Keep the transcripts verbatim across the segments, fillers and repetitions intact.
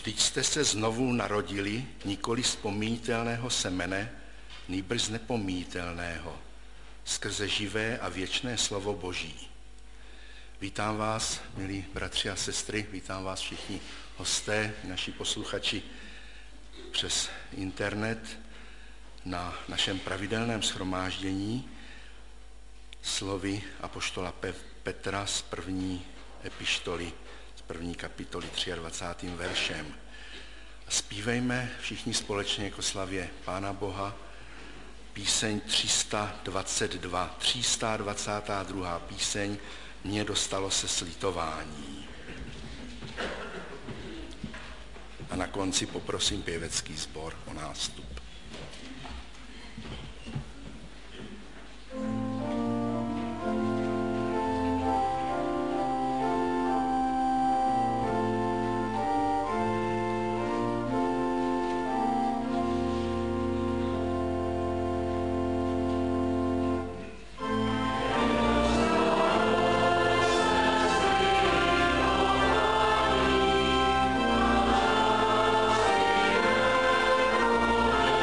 Vždyť jste se znovu narodili nikoli z pomíjitelného semene, nýbrž z nepomíjitelného, skrze živé a věčné slovo Boží. Vítám vás, milí bratři a sestry, vítám vás všichni hosté, naši posluchači přes internet na našem pravidelném shromáždění slovy apoštola Petra z první epištoly, z první kapitoly dvacátým třetím veršem. Zpívejme všichni společně jako slavě Pána Boha píseň tři sta dvacet dva, tři sta dvacátá druhá píseň Mně dostalo se slitování. A na konci poprosím pěvecký sbor o nástup. Oh,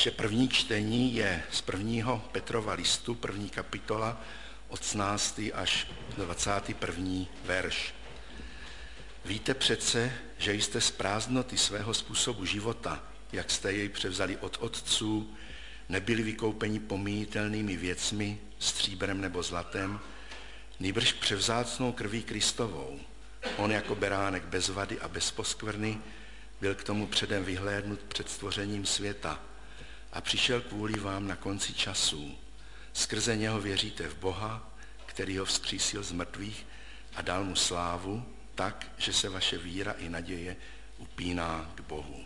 Naše první čtení je z prvního Petrova listu, první kapitola, osmnáctý až dvacátý první verš. Víte přece, že jste z prázdnoty svého způsobu života, jak jste jej převzali od otců, nebyli vykoupeni pomíjitelnými věcmi, stříbrem nebo zlatem, nýbrž převzácnou krví Kristovou. On jako beránek bez vady a bez poskvrny byl k tomu předem vyhlédnut před stvořením světa a přišel kvůli vám na konci časů. Skrze něho věříte v Boha, který ho vzkřísil z mrtvých a dal mu slávu, tak, že se vaše víra i naděje upíná k Bohu.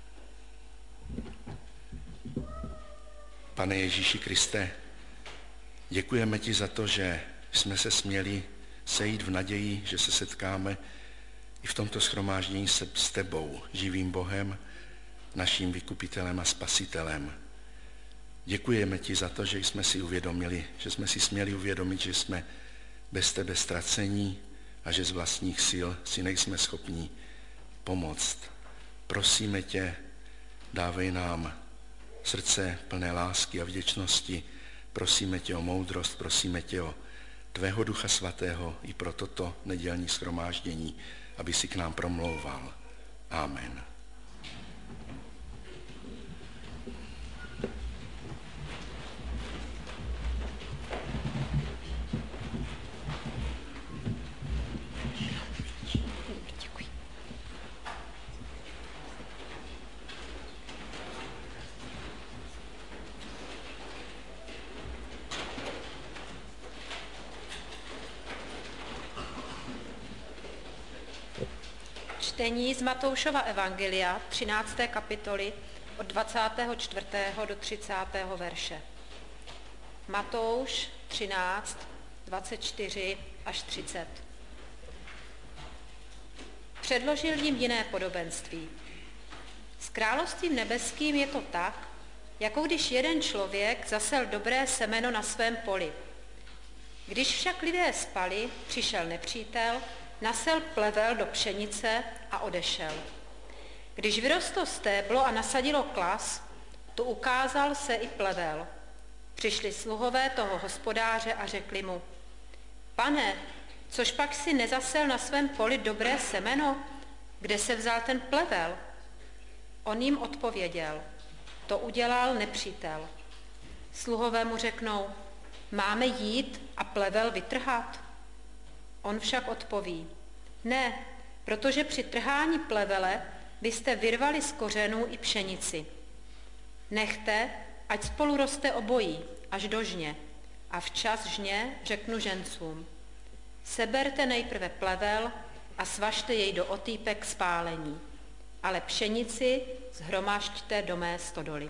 Pane Ježíši Kriste, děkujeme ti za to, že jsme se směli sejít v naději, že se setkáme i v tomto shromáždění se s tebou, živým Bohem, naším vykupitelem a spasitelem. Děkujeme ti za to, že jsme si uvědomili, že jsme si směli uvědomit, že jsme bez tebe ztracení a že z vlastních sil si nejsme schopni pomoct. Prosíme tě, dávej nám srdce plné lásky a vděčnosti. Prosíme tě o moudrost, prosíme tě o tvého Ducha Svatého i pro toto nedělní shromáždění, aby si k nám promlouval. Amen. Čtení z Matoušova evangelia, třinácté kapitoly, od dvacátého čtvrtého do třicátého verše. Matouš třináct, dvacet čtyři až třicet. Předložil jim jiné podobenství. S královstvím nebeským je to tak, jako když jeden člověk zasel dobré semeno na svém poli. Když však lidé spali, přišel nepřítel, nasel plevel do pšenice a odešel. Když vyrostlo stéblo a nasadilo klas, tu ukázal se i plevel. Přišli sluhové toho hospodáře a řekli mu: Pane, což pak si nezasel na svém poli dobré semeno? Kde se vzal ten plevel? On jim odpověděl: To udělal nepřítel. Sluhové mu řeknou: Máme jít a plevel vytrhat? On však odpoví: Ne, protože při trhání plevele byste vyrvali z kořenů i pšenici. Nechte, ať spolu roste obojí, až do žně. A včas žně řeknu žencům: Seberte nejprve plevel a svažte jej do otýpek k spálení, ale pšenici shromažďte do mé stodoly.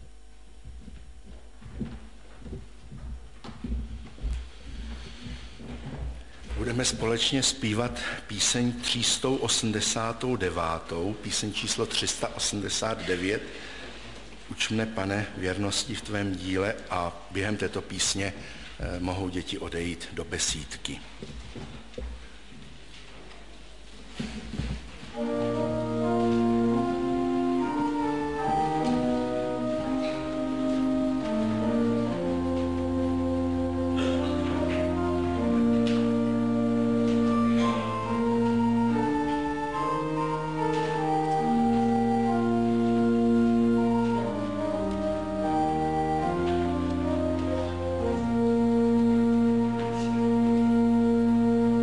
Budeme společně zpívat píseň tři sta osmdesát devět, píseň číslo tři sta osmdesát devět. Uč mne, Pane, věrnosti v tvém díle, a během této písně eh, mohou děti odejít do besídky. Thank you.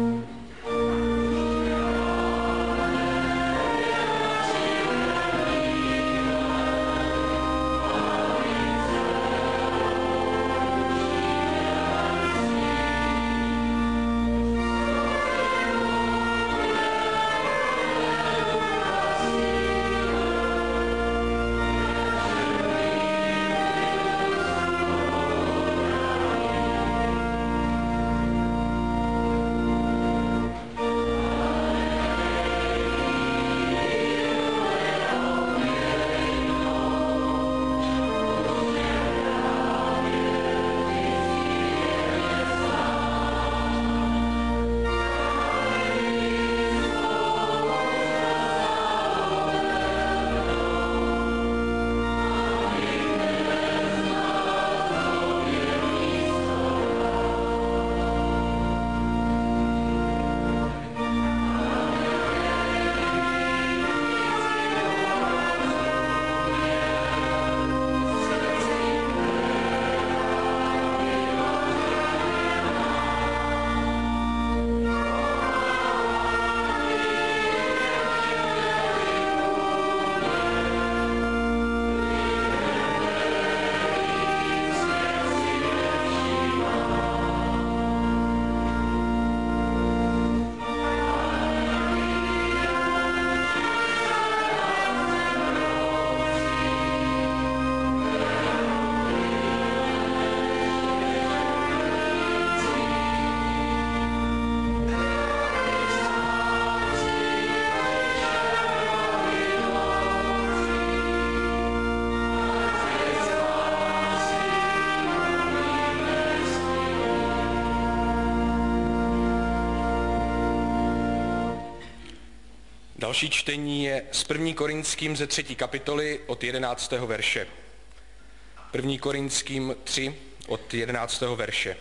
Další čtení je z první Korinským ze třetí kapitoly od jedenáctého verše. první Korinským tři od jedenáctého verše.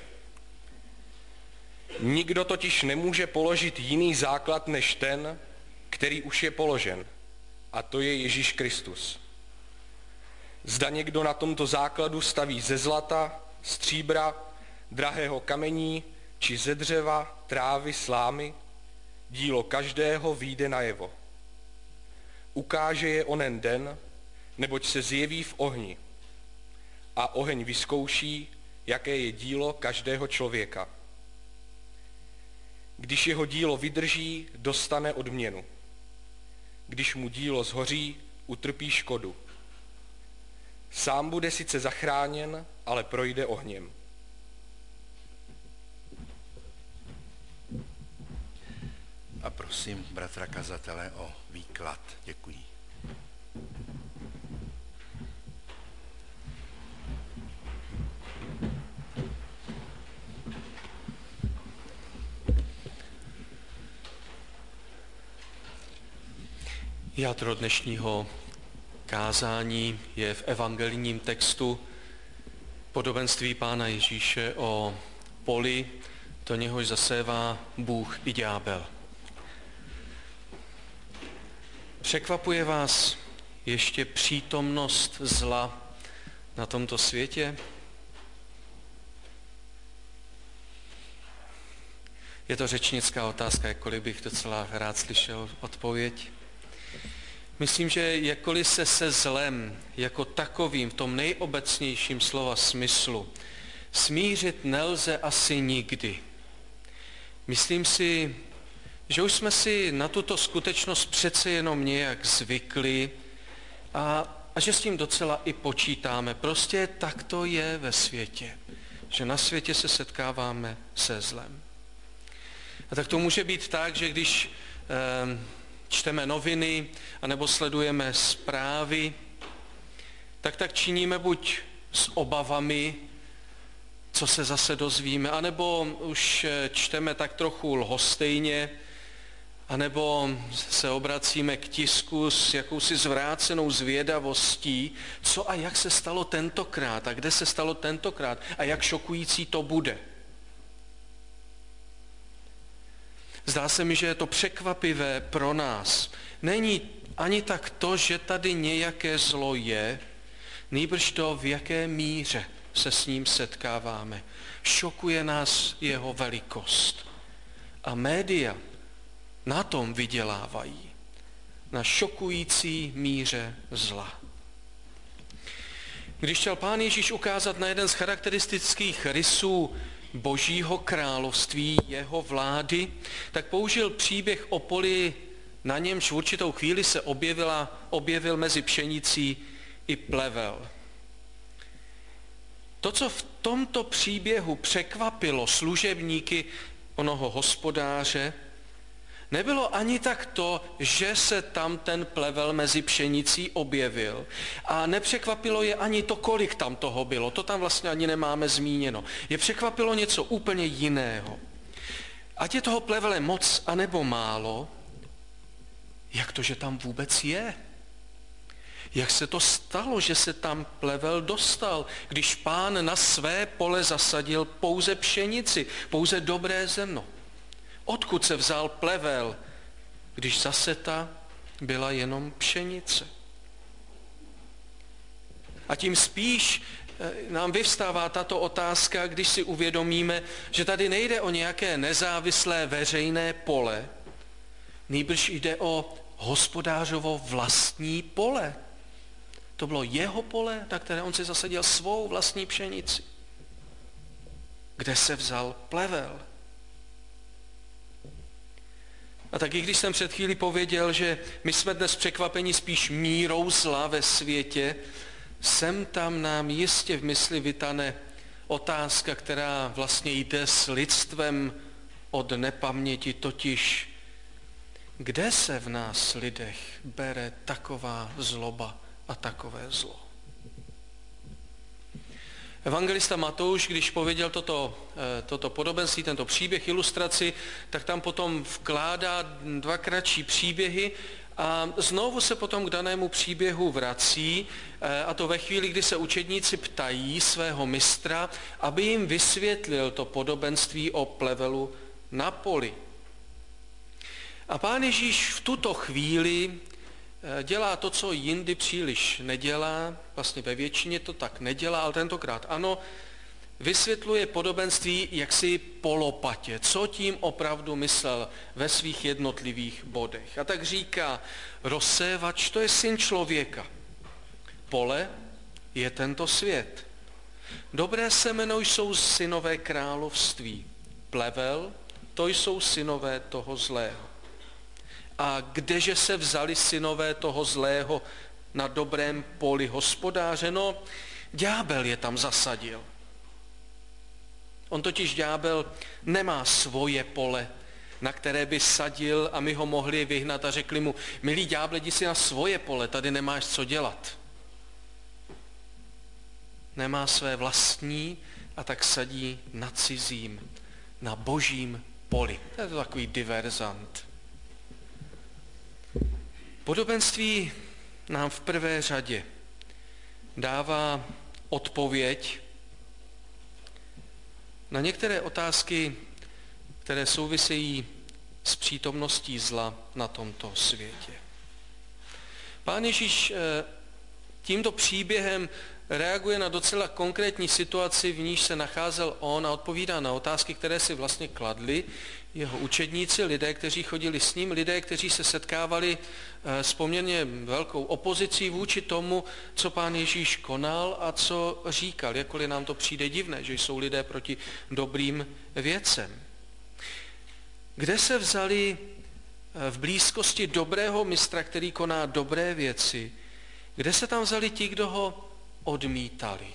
Nikdo totiž nemůže položit jiný základ než ten, který už je položen, a to je Ježíš Kristus. Zda někdo na tomto základu staví ze zlata, stříbra, drahého kamení, či ze dřeva, trávy, slámy, dílo každého vyjde najevo. Ukáže je onen den, neboť se zjeví v ohni. A oheň vyzkouší, jaké je dílo každého člověka. Když jeho dílo vydrží, dostane odměnu. Když mu dílo zhoří, utrpí škodu. Sám bude sice zachráněn, ale projde ohněm. A prosím bratra kazatele o výklad. Děkuji. Jádro dnešního kázání je v evangelijním textu podobenství Pána Ježíše o poli, do něhož zasévá Bůh i ďábel. Překvapuje vás ještě přítomnost zla na tomto světě? Je to řečnická otázka, jakkoliv bych docela rád slyšel odpověď. Myslím, že jakkoliv se se zlem jako takovým v tom nejobecnějším slova smyslu smířit nelze asi nikdy. Myslím si, že už jsme si na tuto skutečnost přece jenom nějak zvykli a, a že s tím docela i počítáme. Prostě tak to je ve světě, že na světě se setkáváme se zlem. A tak to může být tak, že když eh, čteme noviny anebo sledujeme zprávy, tak tak činíme buď s obavami, co se zase dozvíme, anebo už čteme tak trochu lhostejně, anebo se obracíme k tisku s jakousi zvrácenou zvědavostí, co a jak se stalo tentokrát a kde se stalo tentokrát a jak šokující to bude. Zdá se mi, že je to překvapivé pro nás. Není ani tak to, že tady nějaké zlo je, nýbrž to, v jaké míře se s ním setkáváme. Šokuje nás jeho velikost. A média na tom vydělávají. Na šokující míře zla. Když chtěl Pán Ježíš ukázat na jeden z charakteristických rysů Božího království, jeho vlády, tak použil příběh o poli, na němž v určitou chvíli se objevila, objevil mezi pšenicí i plevel. To, co v tomto příběhu překvapilo služebníky onoho hospodáře, nebylo ani tak to, že se tam ten plevel mezi pšenicí objevil. A nepřekvapilo je ani to, kolik tam toho bylo. To tam vlastně ani nemáme zmíněno. Je překvapilo něco úplně jiného. Ať je toho plevele moc anebo málo, jak to, že tam vůbec je? Jak se to stalo, že se tam plevel dostal, když Pán na své pole zasadil pouze pšenici, pouze dobré zrno? Odkud se vzal plevel, když zaseta byla jenom pšenice? A tím spíš nám vyvstává tato otázka, když si uvědomíme, že tady nejde o nějaké nezávislé veřejné pole, nýbrž jde o hospodářovo vlastní pole. To bylo jeho pole, na které on si zasadil svou vlastní pšenici. Kde se vzal plevel? A taky když jsem před chvílí pověděl, že my jsme dnes překvapeni spíš mírou zla ve světě, sem tam nám jistě v mysli vytane otázka, která vlastně jde s lidstvem od nepaměti, totiž kde se v nás lidech bere taková zloba a takové zlo. Evangelista Matouš, když pověděl toto, toto podobenství, tento příběh, ilustraci, tak tam potom vkládá dva kratší příběhy a znovu se potom k danému příběhu vrací, a to ve chvíli, kdy se učedníci ptají svého mistra, aby jim vysvětlil to podobenství o plevelu na poli. A Pán Ježíš v tuto chvíli dělá to, co jindy příliš nedělá, vlastně ve většině to tak nedělá, ale tentokrát ano, vysvětluje podobenství jaksi po lopatě, co tím opravdu myslel ve svých jednotlivých bodech. A tak říká, rozsévač, to je syn člověka, pole je tento svět. Dobré semeno jsou synové království, plevel, to jsou synové toho zlého. A kdeže se vzali synové toho zlého na dobrém poli hospodáře? No, ďábel je tam zasadil. On totiž ďábel nemá svoje pole, na které by sadil a my ho mohli vyhnat a řekli mu, milý ďáble, jdi si na svoje pole, tady nemáš co dělat. Nemá své vlastní a tak sadí na cizím, na božím poli. To je to takový diverzant. Podobenství nám v prvé řadě dává odpověď na některé otázky, které souvisejí s přítomností zla na tomto světě. Pán Ježíš tímto příběhem reaguje na docela konkrétní situaci, v níž se nacházel on a odpovídá na otázky, které si vlastně kladli jeho učedníci, lidé, kteří chodili s ním, lidé, kteří se setkávali s poměrně velkou opozicí vůči tomu, co Pán Ježíš konal a co říkal, jakkoliv nám to přijde divné, že jsou lidé proti dobrým věcem. Kde se vzali v blízkosti dobrého mistra, který koná dobré věci, kde se tam vzali ti, kdo ho odmítali?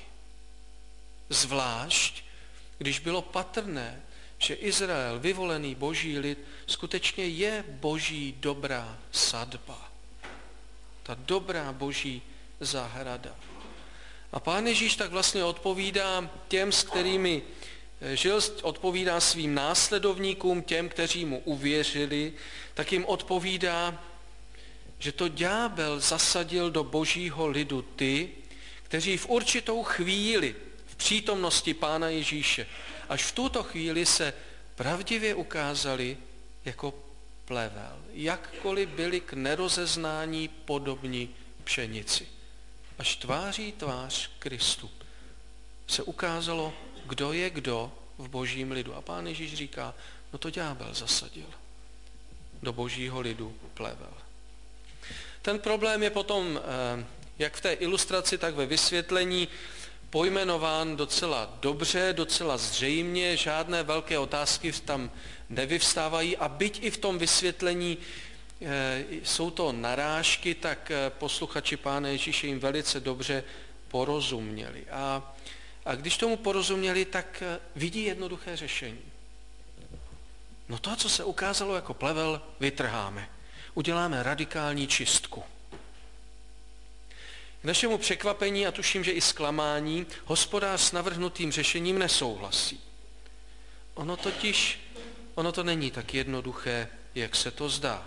Zvlášť, když bylo patrné, že Izrael, vyvolený boží lid, skutečně je boží dobrá sadba. Ta dobrá boží zahrada. A Pán Ježíš tak vlastně odpovídá těm, s kterými žil, odpovídá svým následovníkům, těm, kteří mu uvěřili, tak jim odpovídá, že to ďábel zasadil do božího lidu ty, kteří v určitou chvíli v přítomnosti Pána Ježíše až v tuto chvíli se pravdivě ukázali jako plevel, jakkoliv byli k nerozeznání podobní pšenici. Až tváří tvář Kristu se ukázalo, kdo je kdo v božím lidu. A Pán Ježíš říká, no to ďábel zasadil do božího lidu plevel. Ten problém je potom, jak v té ilustraci, tak ve vysvětlení, pojmenován docela dobře, docela zřejmě, žádné velké otázky tam nevyvstávají a byť i v tom vysvětlení e, jsou to narážky, tak posluchači Pána Ježíše jim velice dobře porozuměli. A, a když tomu porozuměli, tak vidí jednoduché řešení. No to, co se ukázalo jako plevel, vytrháme. Uděláme radikální čistku. K našemu překvapení a tuším, že i zklamání, hospodář s navrhnutým řešením nesouhlasí. Ono totiž, ono to není tak jednoduché, jak se to zdá.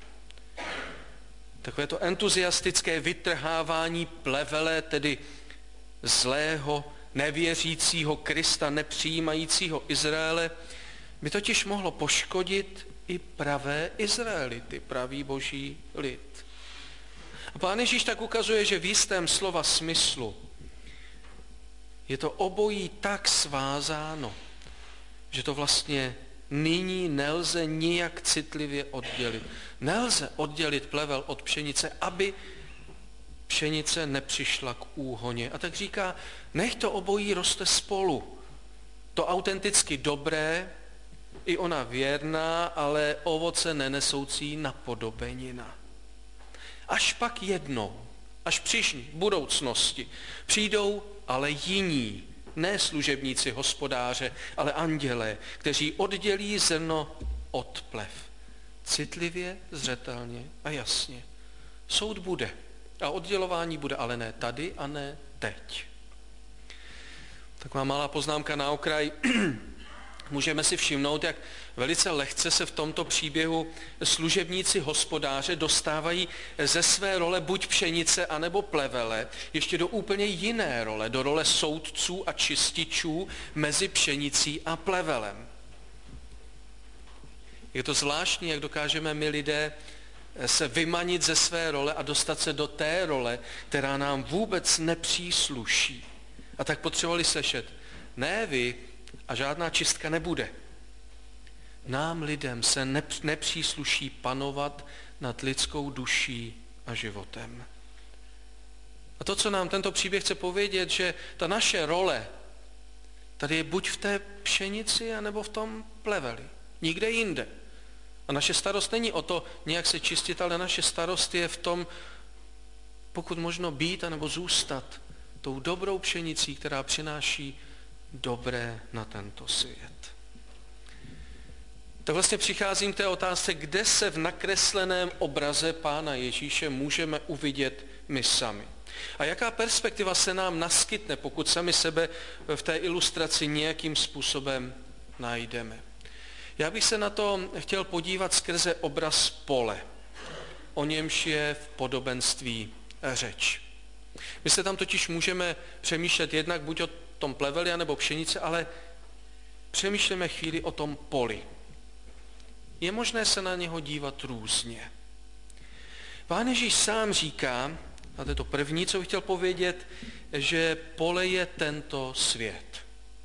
Takové to entuziastické vytrhávání plevele, tedy zlého, nevěřícího Krista, nepřijímajícího Izraele, by totiž mohlo poškodit i pravé Izraelity, pravý boží lid. A Pán Ježíš tak ukazuje, že v jistém slova smyslu je to obojí tak svázáno, že to vlastně nyní nelze nijak citlivě oddělit. Nelze oddělit plevel od pšenice, aby pšenice nepřišla k úhoně. A tak říká, nech to obojí roste spolu. To autenticky dobré, i ona věrná, ale ovoce nenesoucí napodobenina. Až pak jednou, až přišli v budoucnosti, přijdou ale jiní, ne služebníci hospodáře, ale andělé, kteří oddělí zrno od plev. Citlivě, zřetelně a jasně. Soud bude a oddělování bude, ale ne tady a ne teď. Taková malá poznámka na okraj. Můžeme si všimnout, jak velice lehce se v tomto příběhu služebníci hospodáře dostávají ze své role buď pšenice, anebo plevele, ještě do úplně jiné role, do role soudců a čističů mezi pšenicí a plevelem. Je to zvláštní, jak dokážeme my lidé se vymanit ze své role a dostat se do té role, která nám vůbec nepřísluší. A tak potřebovali slyšet, ne vy, a žádná čistka nebude. Nám lidem se nepřísluší panovat nad lidskou duší a životem. A to, co nám tento příběh chce povědět, že ta naše role tady je buď v té pšenici, anebo v tom pleveli. Nikde jinde. A naše starost není o to nějak se čistit, ale naše starost je v tom, pokud možno být anebo zůstat tou dobrou pšenicí, která přináší dobré na tento svět. Tak vlastně přicházím k té otázce, kde se v nakresleném obraze Pána Ježíše můžeme uvidět my sami. A jaká perspektiva se nám naskytne, pokud sami sebe v té ilustraci nějakým způsobem najdeme. Já bych se na to chtěl podívat skrze obraz pole. O němž je v podobenství řeč. My se tam totiž můžeme přemýšlet jednak buď o tom pleveli, nebo pšenice, ale přemýšlíme chvíli o tom poli. Je možné se na něho dívat různě. Pán Ježíš sám říká, a to je to první, co bych chtěl povědět, že pole je tento svět.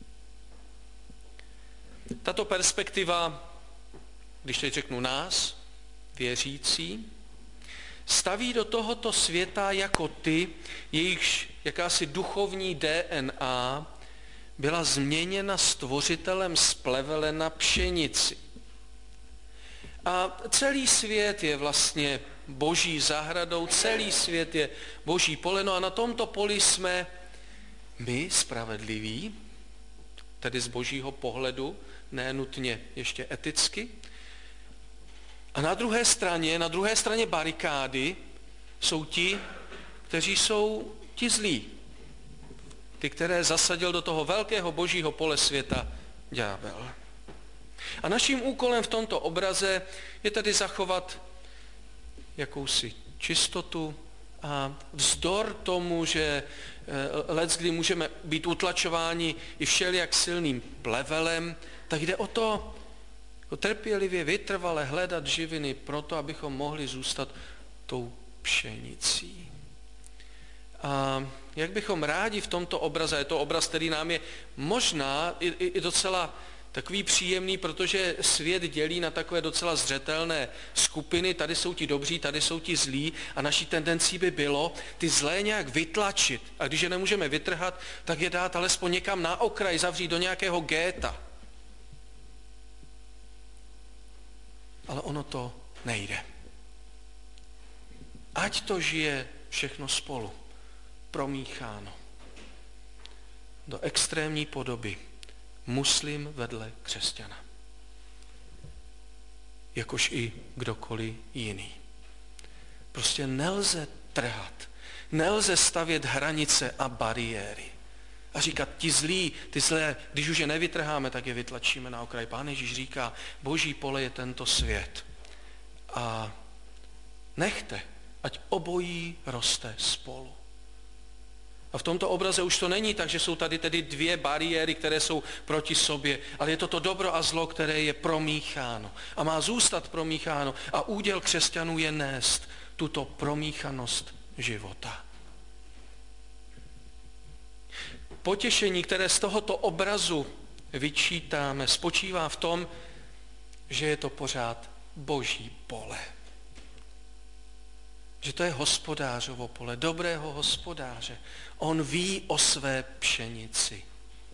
Tato perspektiva, když teď řeknu nás, věřící, staví do tohoto světa jako ty, jejichž jakási duchovní D N A byla změněna stvořitelem z plevele na pšenici. A celý svět je vlastně boží zahradou, celý svět je boží pole, no a na tomto poli jsme my spravedliví, tedy z božího pohledu, ne nutně ještě eticky. A na druhé straně, na druhé straně barikády jsou ti, kteří jsou ti zlí. Ty, které zasadil do toho velkého božího pole světa ďábel. A naším úkolem v tomto obraze je tedy zachovat jakousi čistotu a vzdor tomu, že leckdy můžeme být utlačováni i všelijak silným plevelem, tak jde o to trpělivě, vytrvale hledat živiny proto, abychom mohli zůstat tou pšenicí. A jak bychom rádi v tomto obraze, je to obraz, který nám je možná i, i docela takový příjemný, protože svět dělí na takové docela zřetelné skupiny, tady jsou ti dobří, tady jsou ti zlí a naší tendencí by bylo ty zlé nějak vytlačit a když je nemůžeme vytrhat, tak je dát alespoň někam na okraj, zavřít do nějakého géta. Ale ono to nejde. Ať to žije všechno spolu, promícháno do extrémní podoby muslim vedle křesťana. Jakož i kdokoliv jiný. Prostě nelze trhat, nelze stavět hranice a bariéry. A říkat, ti zlí, ty zlé, když už je nevytrháme, tak je vytlačíme na okraj. Pán Ježíš říká, boží pole je tento svět. A nechte, ať obojí roste spolu. A v tomto obraze už to není tak, že jsou tady tedy dvě bariéry, které jsou proti sobě, ale je to to dobro a zlo, které je promícháno. A má zůstat promícháno. A úděl křesťanů je nést tuto promíchanost života. Potěšení, které z tohoto obrazu vyčítáme, spočívá v tom, že je to pořád boží pole. Že to je hospodářovo pole, dobrého hospodáře. On ví o své pšenici.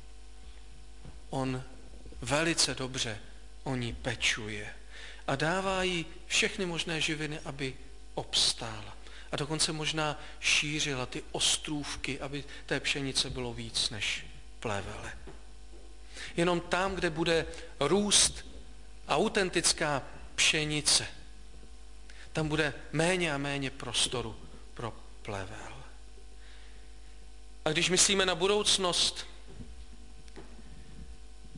On velice dobře o ní pečuje a dává jí všechny možné živiny, aby obstála. A dokonce možná šířila ty ostrůvky, aby té pšenice bylo víc než plevele. Jenom tam, kde bude růst autentická pšenice, tam bude méně a méně prostoru pro plevel. A když myslíme na budoucnost,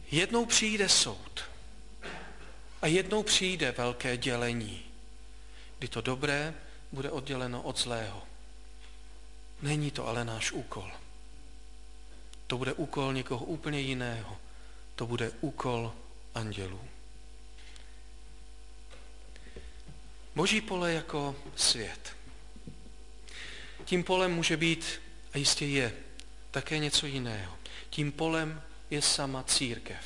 Jednou přijde soud a jednou přijde velké dělení, kdy to dobré bude odděleno od zlého. Není to ale náš úkol. To bude úkol někoho úplně jiného. To bude úkol andělů. Boží pole jako svět. Tím polem může být, a jistě je, také něco jiného. Tím polem je sama církev.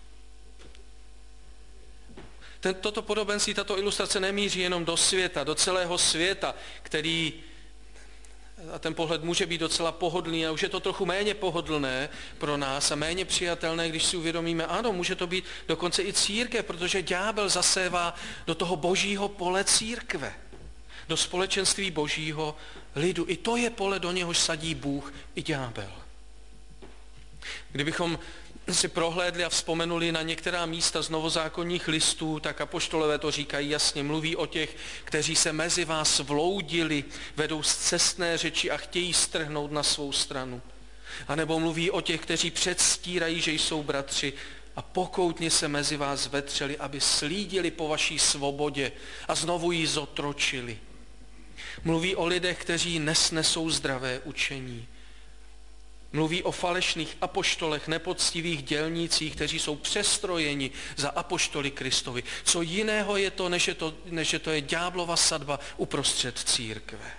Ten, toto podobenství, tato ilustrace nemíří jenom do světa, do celého světa, který, a ten pohled může být docela pohodlný, a už je to trochu méně pohodlné pro nás a méně přijatelné, když si uvědomíme, ano, může to být dokonce i církev, protože ďábel zasévá do toho božího pole církve, do společenství božího lidu. I to je pole, do něhož sadí Bůh i ďábel. Kdybychom si prohlédli a vzpomenuli na některá místa z novozákonních listů, tak apoštolové to říkají jasně, mluví o těch, kteří se mezi vás vloudili, vedou scestné řeči a chtějí strhnout na svou stranu. A nebo mluví o těch, kteří předstírají, že jsou bratři a pokoutně se mezi vás vetřeli, aby slídili po vaší svobodě a znovu ji zotročili. Mluví o lidech, kteří nesnesou zdravé učení. Mluví o falešných apoštolech, nepoctivých dělnících, kteří jsou přestrojeni za apoštoly Kristovi. Co jiného je to, než je to, než je to je ďáblova sadba uprostřed církve.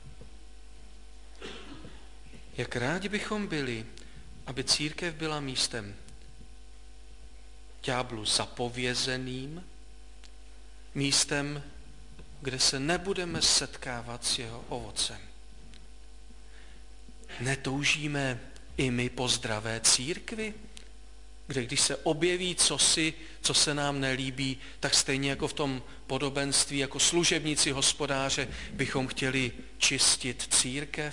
Jak rádi bychom byli, aby církev byla místem ďáblu zapovězeným, místem, kde se nebudeme setkávat s jeho ovocem. Netoužíme i my po zdravé církvi, kde když se objeví cosi, co se nám nelíbí, tak stejně jako v tom podobenství, jako služebníci hospodáře, bychom chtěli čistit církev?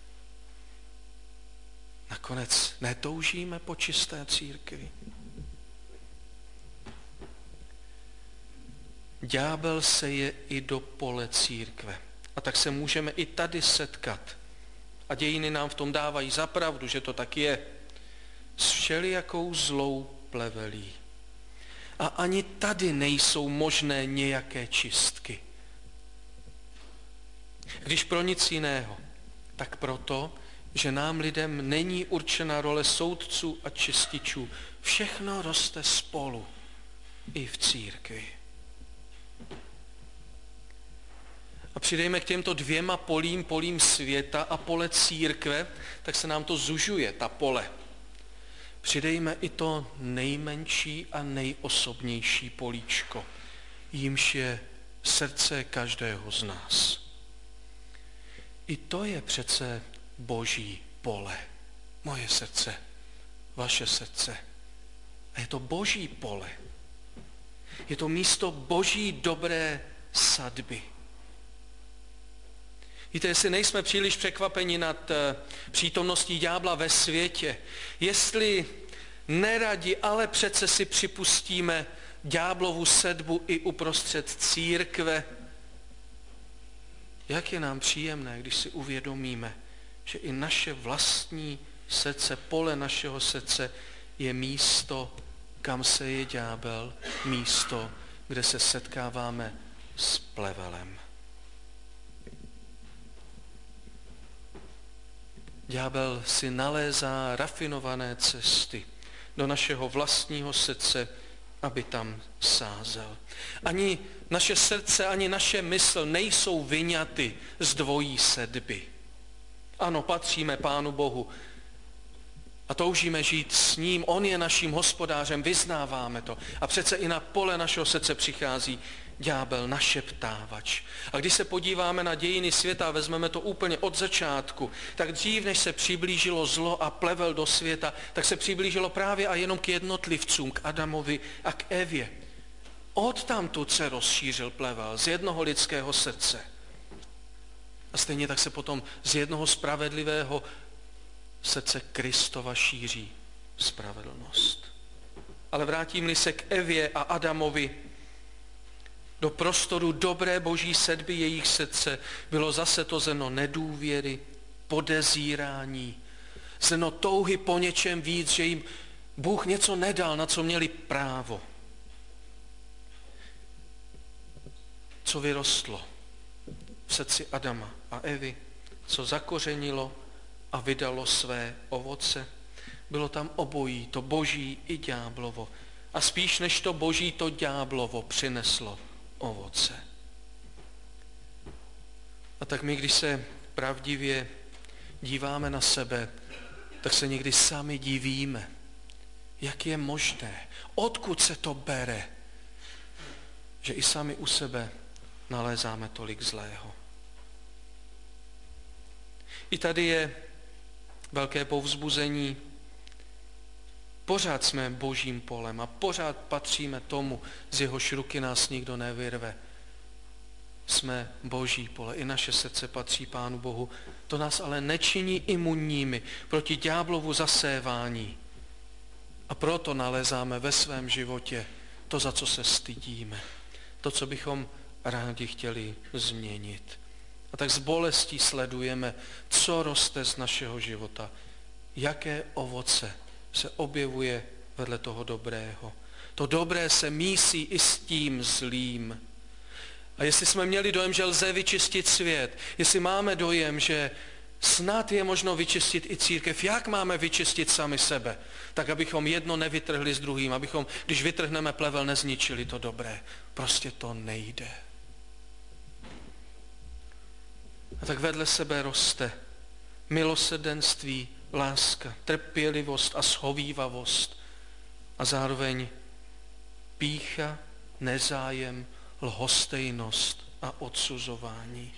Nakonec netoužíme po čisté církvi. Ďábel seje i do pole církve. A tak se můžeme i tady setkat. A dějiny nám v tom dávají za pravdu, že to tak je. S všelijakou zlou plevelí. A ani tady nejsou možné nějaké čistky. Když pro nic jiného, tak proto, že nám lidem není určena role soudců a čističů. Všechno roste spolu i v církvi. A přidejme k těmto dvěma polím, polím světa a pole církve, tak se nám to zužuje, ta pole. Přidejme i to nejmenší a nejosobnější políčko, jímž je srdce každého z nás. I to je přece boží pole. Moje srdce, vaše srdce. A je to boží pole. Je to místo boží dobré sadby. Víte, jestli nejsme příliš překvapeni nad přítomností ďábla ve světě, jestli neradi, ale přece si připustíme ďáblovu sedbu i uprostřed církve, jak je nám příjemné, když si uvědomíme, že i naše vlastní srdce, pole našeho srdce je místo, kam se je ďábel, místo, kde se setkáváme s plevelem. Ďábel si nalézá rafinované cesty do našeho vlastního srdce, aby tam sázel. Ani naše srdce, ani naše mysl nejsou vyňaty z dvojí sedby. Ano, patříme Pánu Bohu a toužíme žít s ním. On je naším hospodářem, vyznáváme to. A přece i na pole našeho srdce přichází ďábel, našeptávač. A když se podíváme na dějiny světa a vezmeme to úplně od začátku, tak dřív, než se přiblížilo zlo a plevel do světa, tak se přiblížilo právě a jenom k jednotlivcům, k Adamovi a k Evě. Odtamtud se rozšířil plevel z jednoho lidského srdce. A stejně tak se potom z jednoho spravedlivého srdce Kristova šíří spravedlnost. Ale vrátím-li se k Evě a Adamovi, do prostoru dobré boží sedby jejich srdce bylo zase to zrno nedůvěry, podezírání, zrno touhy po něčem víc, že jim Bůh něco nedal, na co měli právo. Co vyrostlo v srdci Adama a Evy, co zakořenilo a vydalo své ovoce. Bylo tam obojí, to boží i ďáblovo. A spíš než to boží, to ďáblovo přineslo ovoce. A tak my, když se pravdivě díváme na sebe, tak se někdy sami divíme, jak je možné, odkud se to bere, že i sami u sebe nalézáme tolik zlého. I tady je velké povzbuzení. Pořád jsme božím polem a pořád patříme tomu, z jehož ruky nás nikdo nevyrve. Jsme boží pole, i naše srdce patří Pánu Bohu. To nás ale nečiní imunními proti ďáblovu zasévání. A proto nalézáme ve svém životě to, za co se stydíme. To, co bychom rádi chtěli změnit. A tak s bolestí sledujeme, co roste z našeho života. Jaké ovoce se objevuje vedle toho dobrého. To dobré se mísí i s tím zlým. A jestli jsme měli dojem, že lze vyčistit svět, jestli máme dojem, že snad je možno vyčistit i církev, jak máme vyčistit sami sebe, tak abychom jedno nevytrhli s druhým, abychom, když vytrhneme plevel, nezničili to dobré. Prostě to nejde. A tak vedle sebe roste milosrdenství, láska, trpělivost a shovívavost a zároveň pýcha, nezájem, lhostejnost a odsuzování.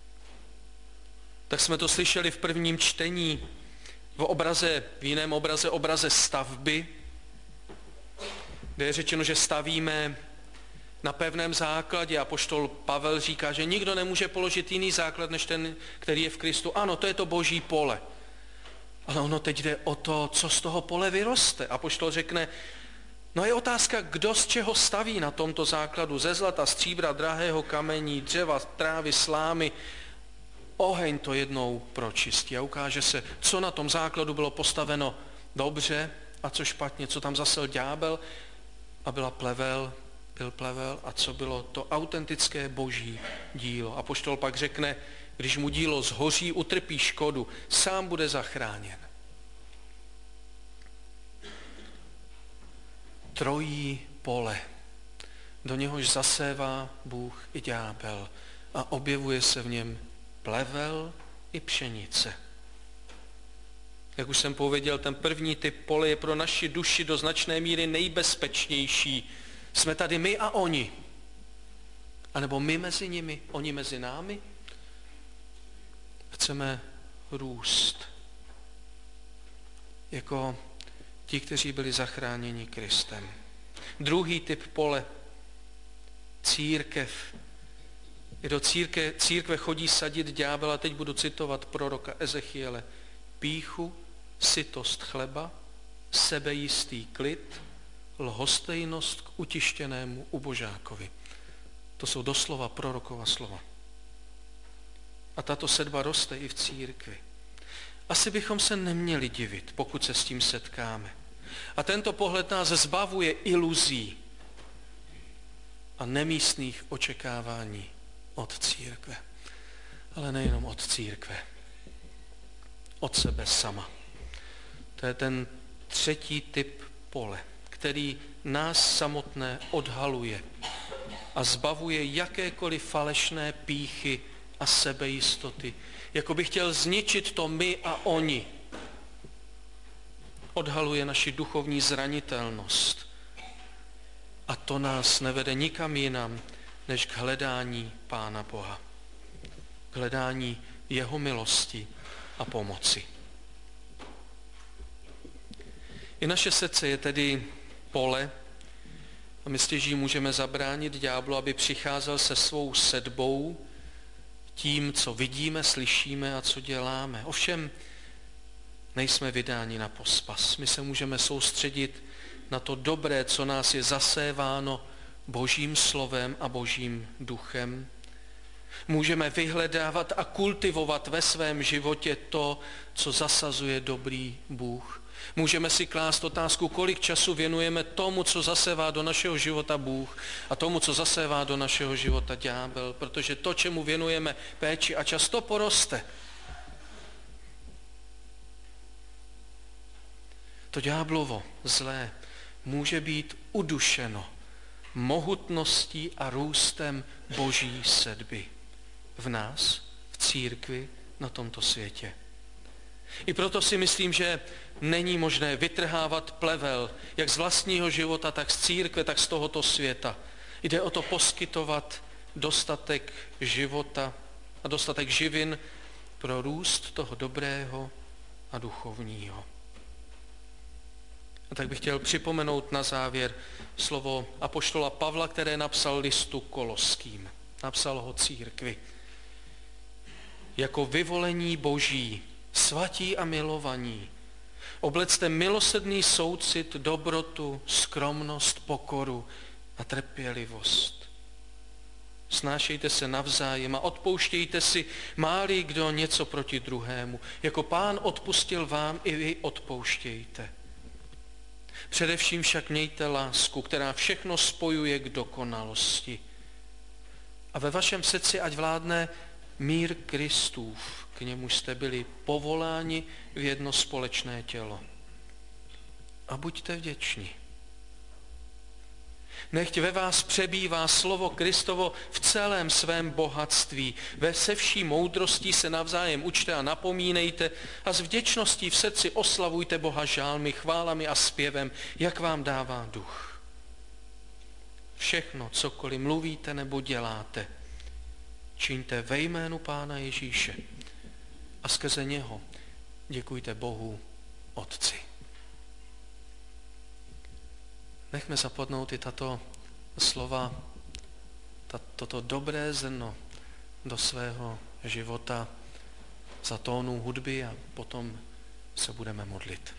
Tak jsme to slyšeli v prvním čtení, v obraze, v jiném obraze, obraze stavby, kde je řečeno, že stavíme na pevném základě. Apoštol Pavel říká, že nikdo nemůže položit jiný základ, než ten, který je v Kristu. Ano, to je to boží pole. Ale ono teď jde o to, co z toho pole vyroste. Apoštol řekne, no je otázka, kdo z čeho staví na tomto základu. Ze zlata, stříbra, drahého kamení, dřeva, trávy, slámy. Oheň to jednou pročistí a ukáže se, co na tom základu bylo postaveno dobře a co špatně, co tam zasel ďábel a byla plevel, byl plevel a co bylo to autentické boží dílo. Apoštol pak řekne, když mu dílo zhoří, utrpí škodu, sám bude zachráněn. Trojí pole, do něhož zasévá Bůh i ďábel a objevuje se v něm plevel i pšenice. Jak už jsem pověděl, ten první typ pole je pro naši duši do značné míry nejbezpečnější. Jsme tady my a oni. A nebo my mezi nimi, oni mezi námi. Chceme růst jako ti, kteří byli zachráněni Kristem. Druhý typ pole, církev. I do církve, církve chodí sadit ďábel, a teď budu citovat proroka Ezechiele. Pýchu, sytost chleba, sebejistý klid, lhostejnost k utištěnému ubožákovi. To jsou doslova prorokova slova. A tato sedba roste i v církvi. Asi bychom se neměli divit, pokud se s tím setkáme. A tento pohled nás zbavuje iluzí a nemístných očekávání od církve. Ale nejenom od církve. Od sebe sama. To je ten třetí typ pole, který nás samotné odhaluje a zbavuje jakékoliv falešné pýchy a sebejistoty. Jako by chtěl zničit to my a oni. Odhaluje naši duchovní zranitelnost. A to nás nevede nikam jinam, než k hledání Pána Boha. K hledání jeho milosti a pomoci. I naše srdce je tedy pole a my stěží můžeme zabránit ďáblu, aby přicházel se svou sedbou, tím, co vidíme, slyšíme a co děláme. Ovšem nejsme vydáni na pospas. My se můžeme soustředit na to dobré, co nás je zaséváno Božím slovem a Božím duchem. Můžeme vyhledávat a kultivovat ve svém životě to, co zasazuje dobrý Bůh. Můžeme si klást otázku, kolik času věnujeme tomu, co zasevá do našeho života Bůh a tomu, co zasevá do našeho života ďábel, protože to, čemu věnujeme péči a čas, to poroste. To ďáblovo zlé může být udušeno mohutností a růstem Boží sedby v nás, v církvi, na tomto světě. I proto si myslím, že není možné vytrhávat plevel, jak z vlastního života, tak z církve, tak z tohoto světa. Jde o to poskytovat dostatek života a dostatek živin pro růst toho dobrého a duchovního. A tak bych chtěl připomenout na závěr slovo apoštola Pavla, které napsal listu Koloským. Napsal ho církvi. Jako vyvolení Boží, svatí a milovaní, oblecte milosrdný soucit, dobrotu, skromnost, pokoru a trpělivost. Snášejte se navzájem a odpouštějte si, má-li kdo něco proti druhému. Jako Pán odpustil vám, i vy odpouštějte. Především však mějte lásku, která všechno spojuje k dokonalosti. A ve vašem srdci ať vládne mír Kristův, k němu jste byli povoláni v jedno společné tělo. A buďte vděční. Nechť ve vás přebývá slovo Kristovo v celém svém bohatství. Ve se vší moudrostí se navzájem učte a napomínejte a s vděčností v srdci oslavujte Boha žálmy, chválami a zpěvem, jak vám dává duch. Všechno, cokoliv mluvíte nebo děláte, čiňte ve jménu Pána Ježíše a skrze něho děkujte Bohu Otci. Nechme zapadnout i tato slova, toto dobré zrno do svého života za tónu hudby a potom se budeme modlit.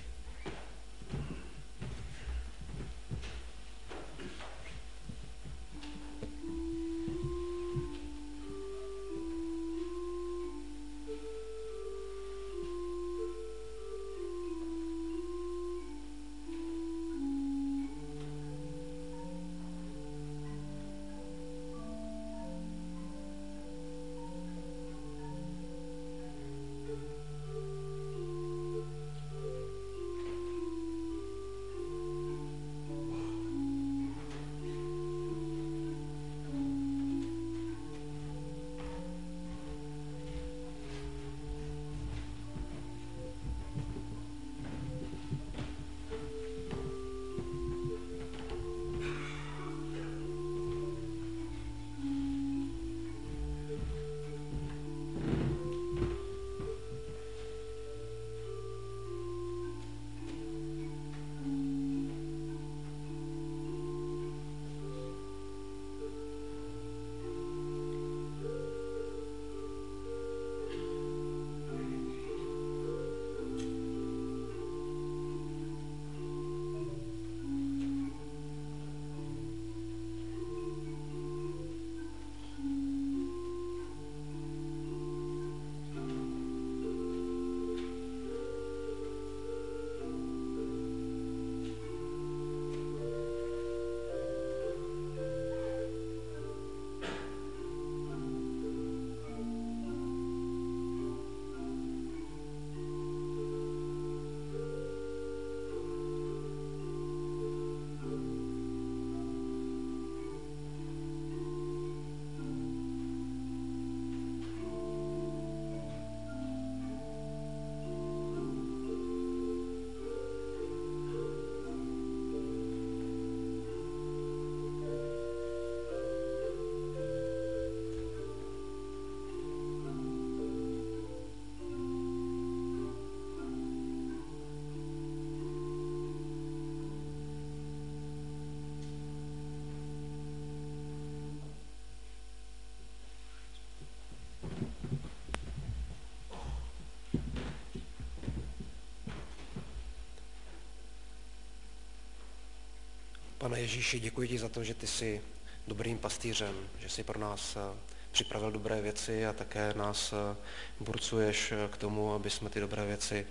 Pane Ježíši, děkuji ti za to, že ty jsi dobrým pastýřem, že jsi pro nás připravil dobré věci a také nás burcuješ k tomu, aby jsme ty dobré věci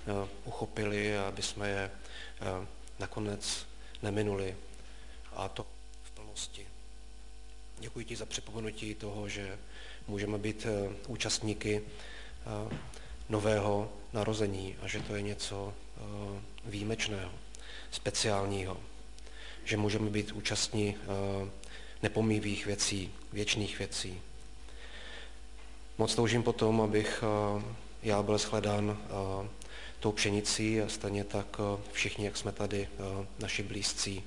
uchopili a aby jsme je nakonec neminuli. A to v plnosti. Děkuji ti za připomenutí toho, že můžeme být účastníky nového narození a že to je něco výjimečného, speciálního. Že můžeme být účastní nepomíjivých věcí, věčných věcí. Moc toužím potom, abych já byl shledán tou pšenicí a stejně tak všichni, jak jsme tady, naši blízcí.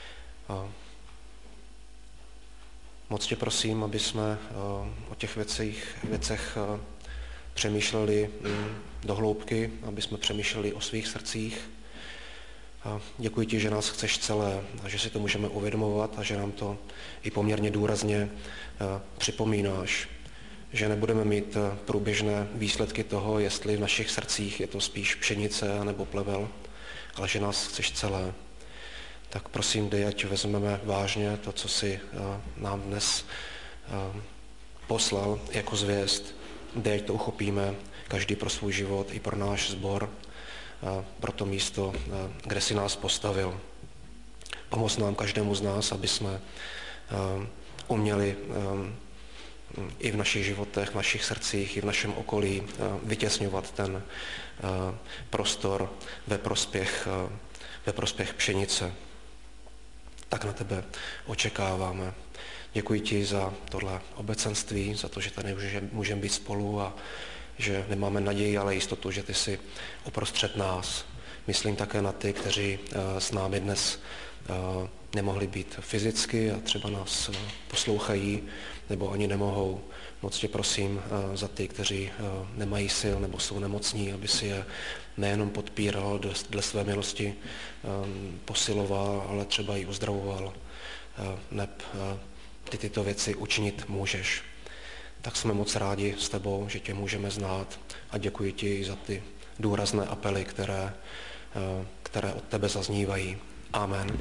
Moc tě prosím, aby jsme o těch věcech, věcech přemýšleli do hloubky, aby jsme přemýšleli o svých srdcích. Děkuji ti, že nás chceš celé a že si to můžeme uvědomovat a že nám to i poměrně důrazně připomínáš. Že nebudeme mít průběžné výsledky toho, jestli v našich srdcích je to spíš pšenice nebo plevel, ale že nás chceš celé. Tak prosím, dej, ať vezmeme vážně to, co jsi nám dnes poslal jako zvěst. Dej, ať to uchopíme, každý pro svůj život i pro náš sbor, pro to místo, kde jsi nás postavil. Pomoz nám každému z nás, aby jsme uměli i v našich životech, v našich srdcích, i v našem okolí vytěsňovat ten prostor ve prospěch, ve prospěch pšenice. Tak na tebe očekáváme. Děkuji ti za tohle obecenství, za to, že tady můžeme být spolu a že nemáme naději, ale jistotu, že ty jsi uprostřed nás. Myslím také na ty, kteří s námi dnes nemohli být fyzicky a třeba nás poslouchají, nebo ani nemohou. Moc tě prosím za ty, kteří nemají sil nebo jsou nemocní, aby si je nejenom podpíral dle své milosti, posiloval, ale třeba i uzdravoval. Neb ty tyto věci učinit můžeš. Tak jsme moc rádi s tebou, že tě můžeme znát a děkuji ti za ty důrazné apely, které, které od tebe zaznívají. Amen.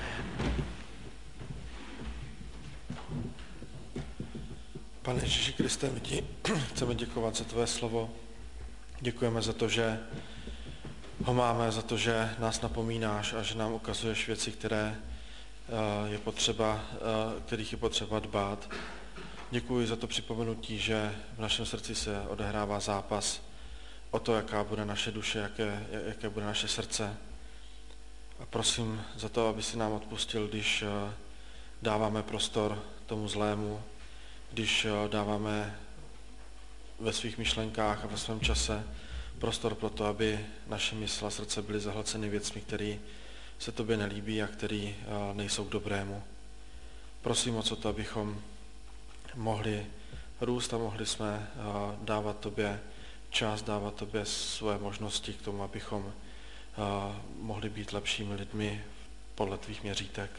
Pane Ježíši Kriste, my ti chceme děkovat za tvé slovo. Děkujeme za to, že ho máme, za to, že nás napomínáš a že nám ukazuješ věci, které je potřeba, kterých je potřeba dbát. Děkuji za to připomenutí, že v našem srdci se odehrává zápas o to, jaká bude naše duše, jaké, jaké bude naše srdce. A prosím za to, aby si nám odpustil, když dáváme prostor tomu zlému, když dáváme ve svých myšlenkách a ve svém čase prostor pro to, aby naše mysl a srdce byly zahlceny věcmi, které se tobě nelíbí a které nejsou k dobrému. Prosím moc o to, abychom mohli růst a mohli jsme dávat tobě čas, dávat tobě své možnosti k tomu, abychom mohli být lepšími lidmi podle tvých měřítek.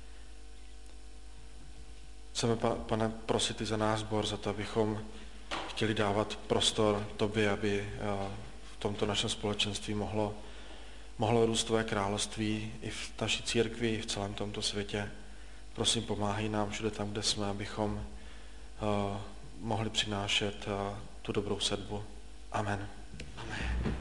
Chceme, pane, prosit i za náš sbor, za to, abychom chtěli dávat prostor tobě, aby v tomto našem společenství mohlo, mohlo růst tvoje království i v naší církvi, i v celém tomto světě. Prosím, pomáhej nám všude tam, kde jsme, abychom mohli přinášet tu dobrou sedbu. Amen. Amen.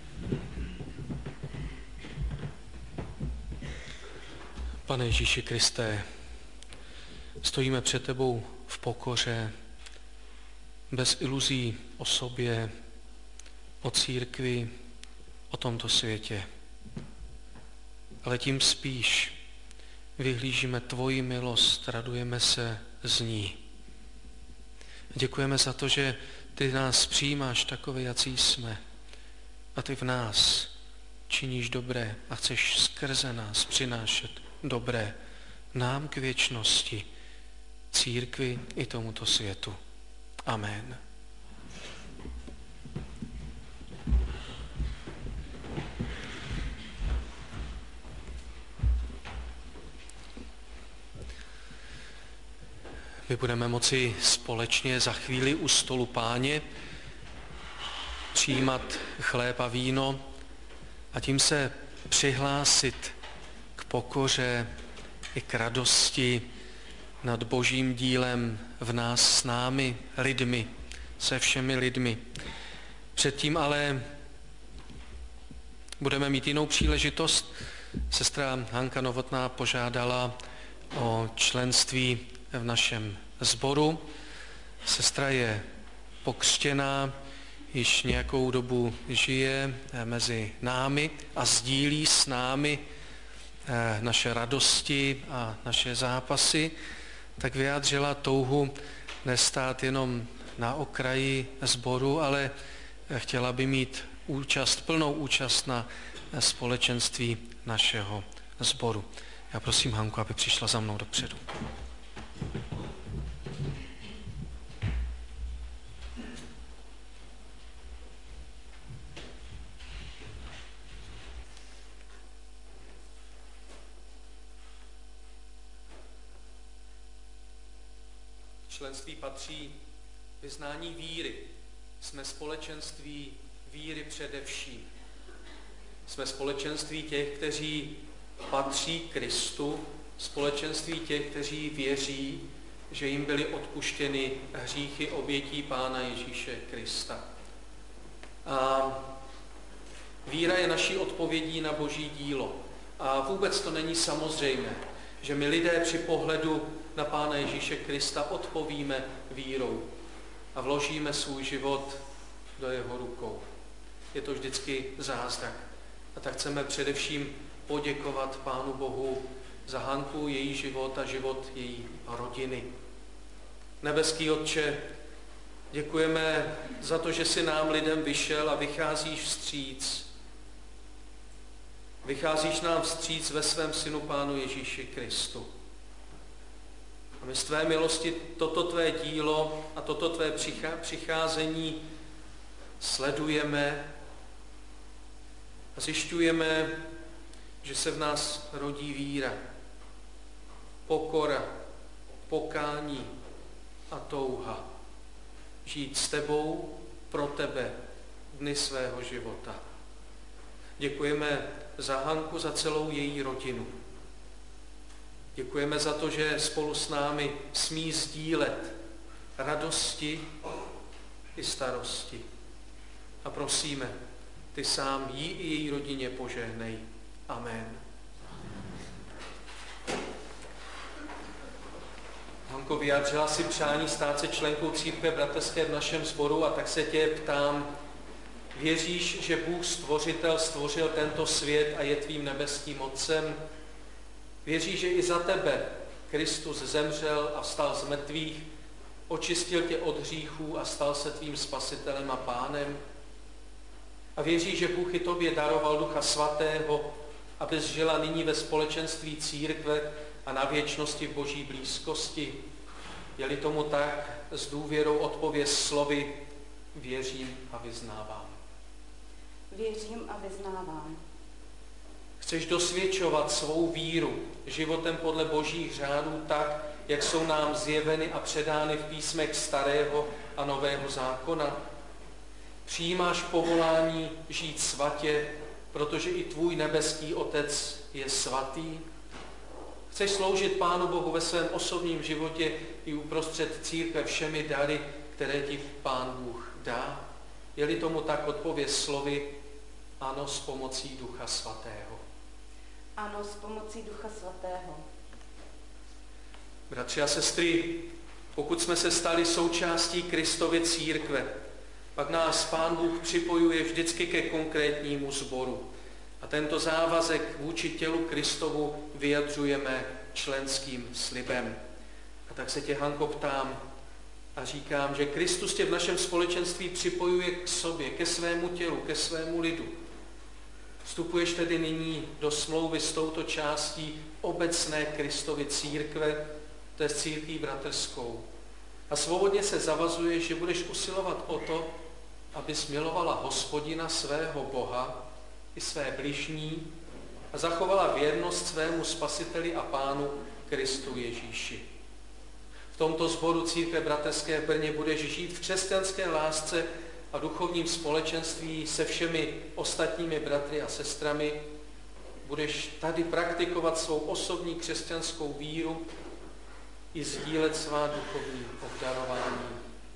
Pane Ježíši Kriste, stojíme před tebou v pokoře, bez iluzí o sobě, o církvi, o tomto světě. Ale tím spíš vyhlížíme tvoji milost, radujeme se z ní. Děkujeme za to, že ty nás přijímáš takové, jací jsme. A ty v nás činíš dobré a chceš skrze nás přinášet dobré nám k věčnosti, církvi i tomuto světu. Amen. My budeme moci společně za chvíli u stolu Páně přijímat chléb a víno a tím se přihlásit k pokoře i k radosti nad Božím dílem v nás s námi, lidmi, se všemi lidmi. Předtím ale budeme mít jinou příležitost. Sestra Hanka Novotná požádala o členství v našem sboru. Sestra je pokřtěná, již nějakou dobu žije mezi námi a sdílí s námi naše radosti a naše zápasy, tak vyjádřila touhu nestát jenom na okraji sboru, ale chtěla by mít účast, plnou účast na společenství našeho sboru. Já prosím Hanku, aby přišla za mnou dopředu. Členství patří vyznání víry. Jsme společenství víry především. Jsme společenství těch, kteří patří Kristu, společenství těch, kteří věří, že jim byly odpuštěny hříchy obětí Pána Ježíše Krista. A víra je naší odpovědí na Boží dílo. A vůbec to není samozřejmé, že my lidé při pohledu na Pána Ježíše Krista odpovíme vírou a vložíme svůj život do jeho rukou. Je to vždycky zázrak. A tak chceme především poděkovat Pánu Bohu za Hanku, její život a život její rodiny. Nebeský Otče, děkujeme za to, že jsi nám lidem vyšel a vycházíš vstříc. Vycházíš nám vstříc ve svém Synu Pánu Ježíši Kristu. A my z tvé milosti toto tvé dílo a toto tvé přicházení sledujeme a zjišťujeme, že se v nás rodí víra, pokora, pokání a touha žít s tebou, pro tebe dny svého života. Děkujeme za Hanku, za celou její rodinu. Děkujeme za to, že spolu s námi smí sdílet radosti i starosti. A prosíme, ty sám jí i její rodině požehnej. Amen. Hanko, vyjádřila si přání stát se členkou církve bratrské v našem sboru a tak se tě ptám, věříš, že Bůh stvořitel stvořil tento svět a je tvým nebeským Otcem? Věříš, že i za tebe Kristus zemřel a vstal z mrtvých, očistil tě od hříchů a stal se tvým spasitelem a pánem? A věříš, že Bůh i tobě daroval Ducha Svatého, abys žila nyní ve společenství církve a na věčnosti v Boží blízkosti? Je-li tomu tak, s důvěrou odpověz slovy věřím a vyznávám. Věřím a vyznávám. Chceš dosvědčovat svou víru životem podle Božích řádů tak, jak jsou nám zjeveny a předány v písmech Starého a Nového zákona? Přijímáš povolání žít svatě, protože i tvůj nebeský Otec je svatý? Chceš sloužit Pánu Bohu ve svém osobním životě i uprostřed církve všemi dary, které ti Pán Bůh dá? Je-li tomu tak, odpověz slovy ano s pomocí Ducha Svatého. Ano s pomocí Ducha Svatého. Bratři a sestry, pokud jsme se stali součástí Kristovy církve, pak nás Pán Bůh připojuje vždycky ke konkrétnímu sboru. A tento závazek vůči tělu Kristovu vyjadřujeme členským slibem. A tak se tě, Hanko, ptám a říkám, že Kristus tě v našem společenství připojuje k sobě, ke svému tělu, ke svému lidu. Vstupuješ tedy nyní do smlouvy s touto částí obecné Kristovy církve, to je církví bratrskou. A svobodně se zavazuješ, že budeš usilovat o to, abys milovala Hospodina svého Boha i své bližní a zachovala věrnost svému Spasiteli a Pánu Kristu Ježíši. V tomto sboru církve bratrské v Brně budeš žít v křesťanské lásce a duchovním společenství se všemi ostatními bratry a sestrami. Budeš tady praktikovat svou osobní křesťanskou víru i sdílet svá duchovní obdarování.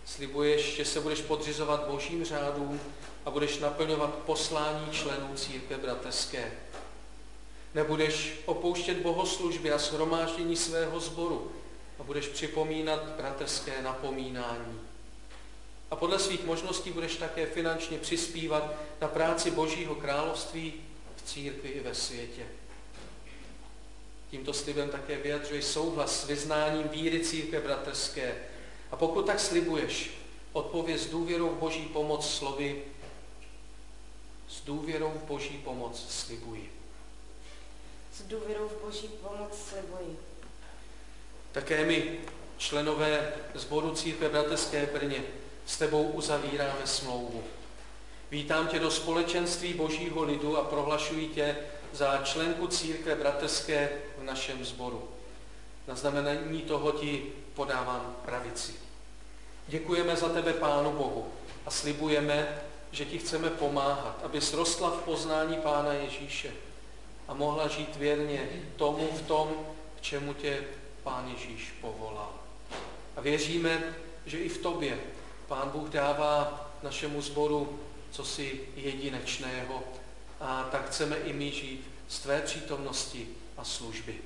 Slibuješ, že se budeš podřizovat božím řádům a budeš naplňovat poslání členů církve bratrské. Nebudeš opouštět bohoslužby a shromáždění svého sboru a budeš připomínat bratrské napomínání. A podle svých možností budeš také finančně přispívat na práci Božího království v církvi i ve světě. Tímto slibem také vyjadřuješ souhlas s vyznáním víry církve bratrské. A pokud tak slibuješ, odpověz s důvěrou v Boží pomoc slovy, s důvěrou v Boží pomoc slibuji. S důvěrou v Boží pomoc slibuji. Také my, členové sboru církve bratrské v Brně, s tebou uzavíráme smlouvu. Vítám tě do společenství Božího lidu a prohlašuji tě za členku církve bratrské v našem sboru. Na znamenání toho ti podávám pravici. Děkujeme za tebe, Pánu Bohu, a slibujeme, že ti chceme pomáhat, abys rostla v poznání Pána Ježíše a mohla žít věrně tomu v tom, k čemu tě Pán Ježíš povolal. A věříme, že i v tobě Pán Bůh dává našemu sboru cosi jedinečného a tak chceme i my žít z tvé přítomnosti a služby.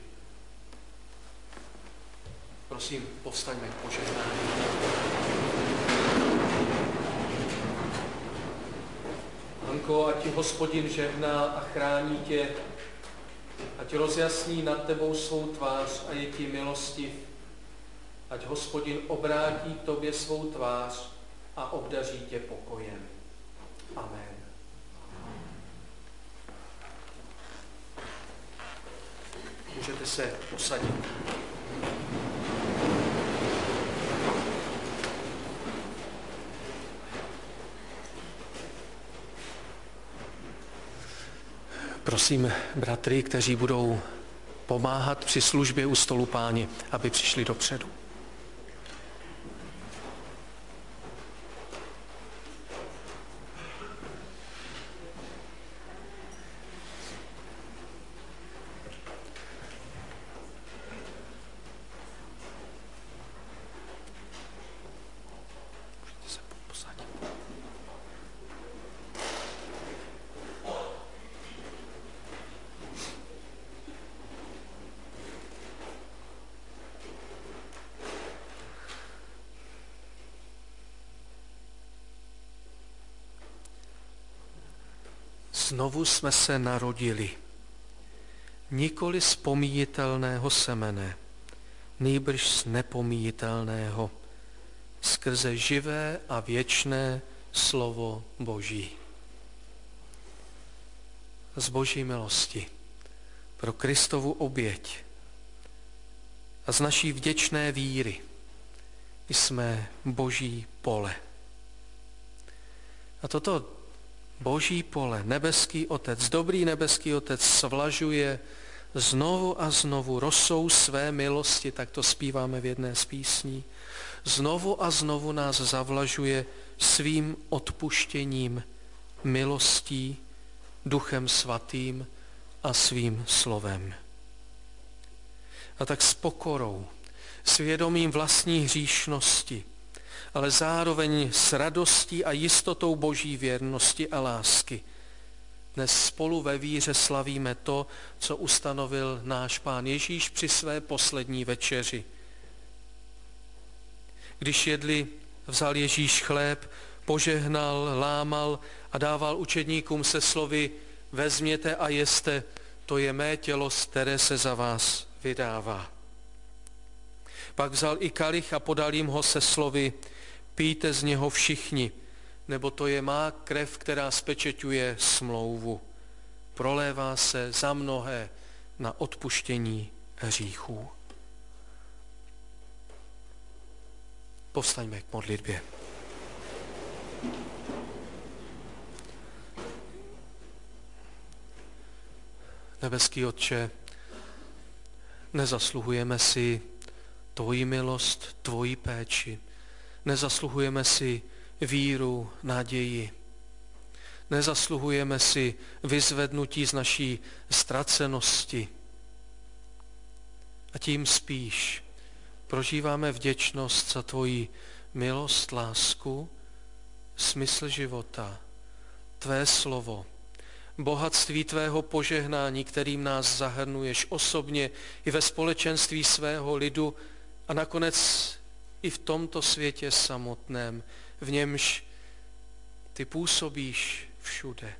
Prosím, povstaňme k požehnání. Anko, ať ti Hospodin žehná a chrání tě, ať rozjasní nad tebou svou tvář a je ti milostiv, ať Hospodin obrátí k tobě svou tvář a obdaří tě pokojem. Amen. Můžete se usadit. Prosím bratry, kteří budou pomáhat při službě u stolu Páně, aby přišli dopředu. Znovu jsme se narodili, nikoli z pomíjitelného semene, nýbrž z nepomíjitelného, skrze živé a věčné slovo Boží. Z Boží milosti pro Kristovu oběť a z naší vděčné víry jsme Boží pole. A toto Boží pole, nebeský Otec, dobrý nebeský Otec svlažuje znovu a znovu rosou své milosti, tak to zpíváme v jedné z písní. Znovu a znovu nás zavlažuje svým odpuštěním, milostí, Duchem Svatým a svým slovem. A tak s pokorou, svědomím vlastní hříšnosti, ale zároveň s radostí a jistotou Boží věrnosti a lásky. Dnes spolu ve víře slavíme to, co ustanovil náš Pán Ježíš při své poslední večeři. Když jedli, vzal Ježíš chléb, požehnal, lámal a dával učedníkům se slovy: vezměte a jeste, to je mé tělo, které se za vás vydává. Pak vzal i kalich a podal jim ho se slovy: pijte z něho všichni, nebo to je má krev, která spečeťuje smlouvu. Prolévá se za mnohé na odpuštění hříchů. Povstaňme k modlitbě. Nebeský Otče, nezasluhujeme si tvoji milost, tvoji péči. Nezasluhujeme si víru, naději. Nezasluhujeme si vyzvednutí z naší ztracenosti. A tím spíš prožíváme vděčnost za tvoji milost, lásku, smysl života, tvé slovo, bohatství tvého požehnání, kterým nás zahrnuješ osobně i ve společenství svého lidu a nakonec i v tomto světě samotném, v němž ty působíš všude.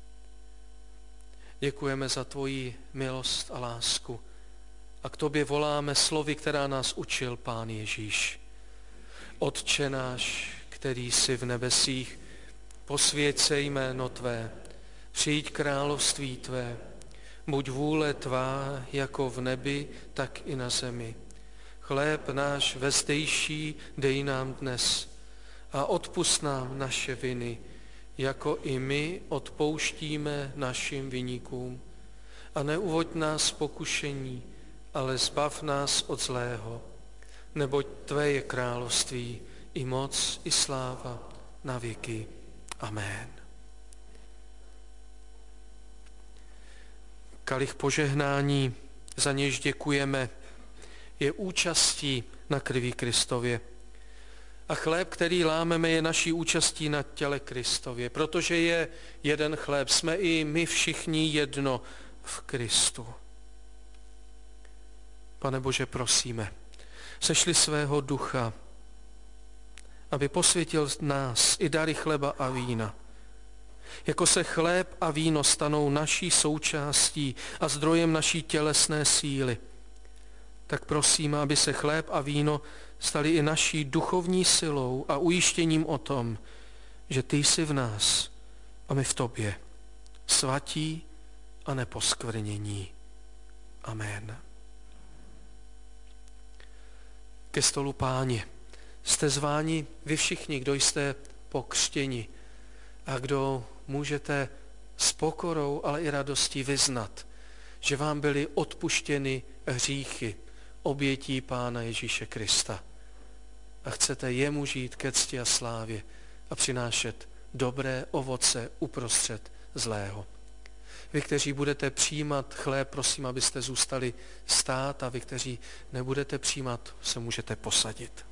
Děkujeme za tvoji milost a lásku a k tobě voláme slovy, která nás učil Pán Ježíš. Otče náš, který jsi v nebesích, posvěť se jméno tvé, přijď království tvé, buď vůle tvá jako v nebi, tak i na zemi. Chléb náš vezdejší dej nám dnes a odpusť nám naše viny, jako i my odpouštíme našim viníkům. A neuvoď nás pokušení, ale zbav nás od zlého, neboť tvé je království, i moc, i sláva na věky. Amen. Kalich požehnání, za něž děkujeme, je účastí na krvi Kristově. A chléb, který lámeme, je naší účastí na těle Kristově. Protože je jeden chléb, jsme i my všichni jedno v Kristu. Pane Bože, prosíme, sešli svého ducha, aby posvětil nás i dary chleba a vína. Jako se chléb a víno stanou naší součástí a zdrojem naší tělesné síly, tak prosím, aby se chléb a víno stali i naší duchovní silou a ujištěním o tom, že ty jsi v nás a my v tobě, svatí a neposkvrnění. Amen. Ke stolu Páně jste zváni vy všichni, kdo jste pokřtěni a kdo můžete s pokorou, ale i radostí vyznat, že vám byly odpuštěny hříchy obětí Pána Ježíše Krista. A chcete jemu žít ke cti a slávě a přinášet dobré ovoce uprostřed zlého. Vy, kteří budete přijímat chléb, prosím, abyste zůstali stát, a vy, kteří nebudete přijímat, se můžete posadit.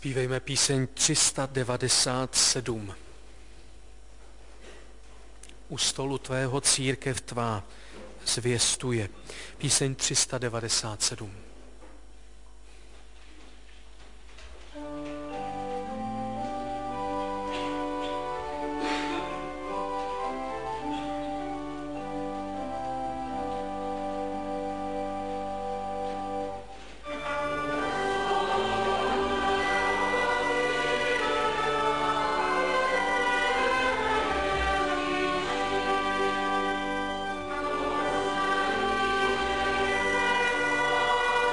Zpívejme píseň tři sta devadesát sedm. U stolu tvého církev tvá zvěstuje. Píseň tři sta devadesát sedm. Amen.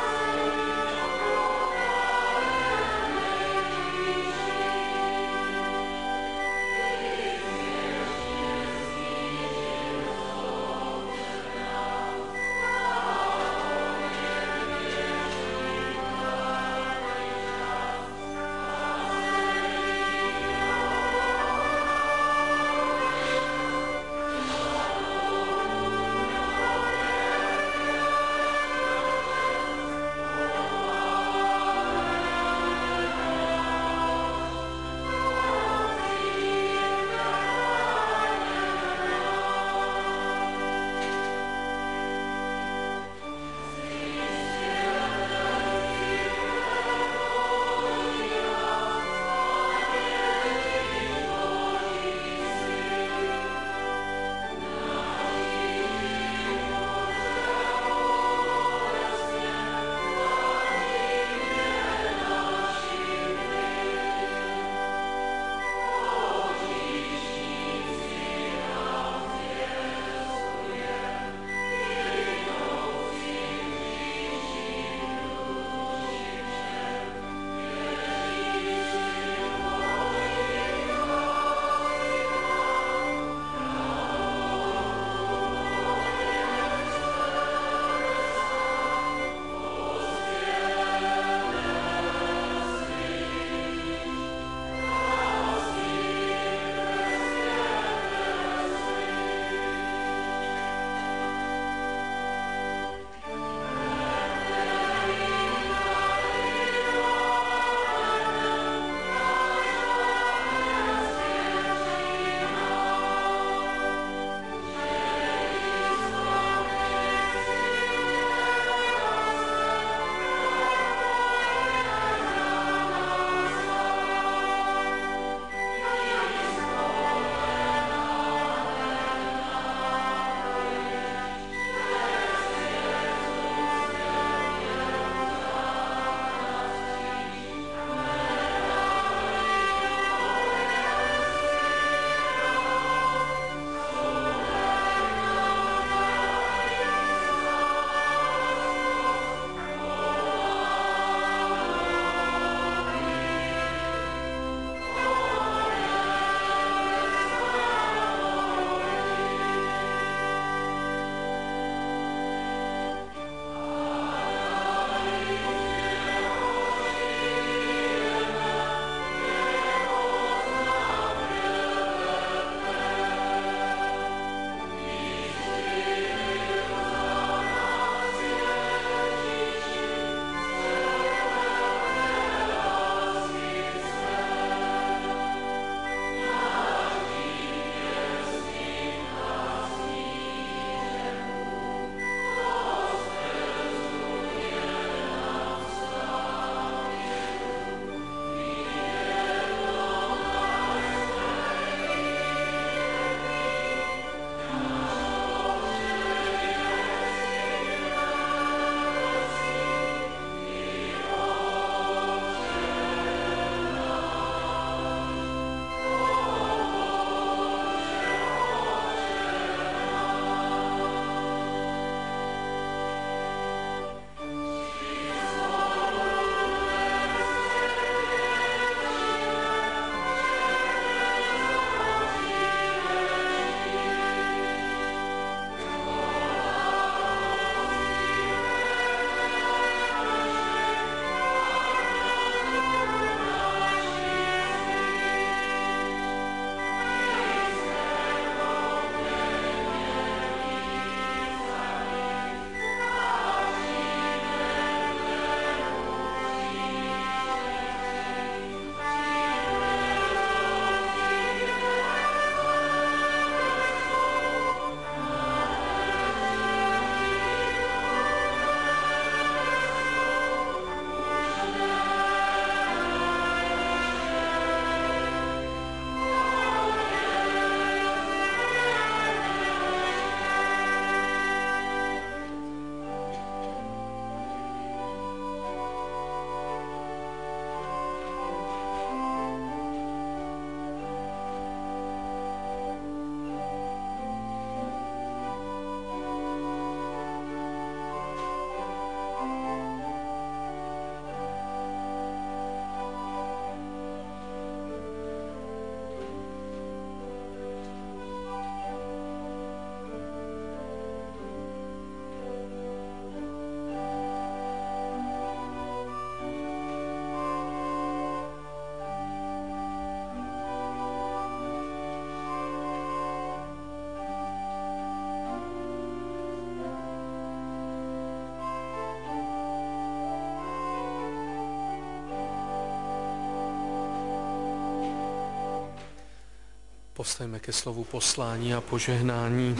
Povstaňme ke slovu poslání a požehnání.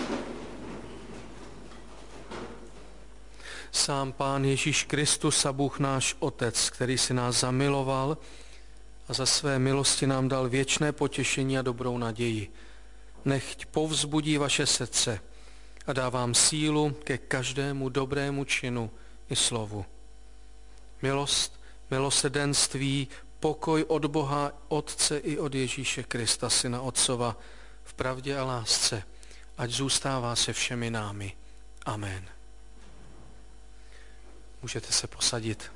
Sám Pán Ježíš Kristus a Bůh náš Otec, který si nás zamiloval a za své milosti nám dal věčné potěšení a dobrou naději, nechť povzbudí vaše srdce a dá vám sílu ke každému dobrému činu i slovu. Milost, milosrdenství, pokoj od Boha Otce i od Ježíše Krista, Syna Otcova, v pravdě a lásce, ať zůstává se všemi námi. Amen. Můžete se posadit.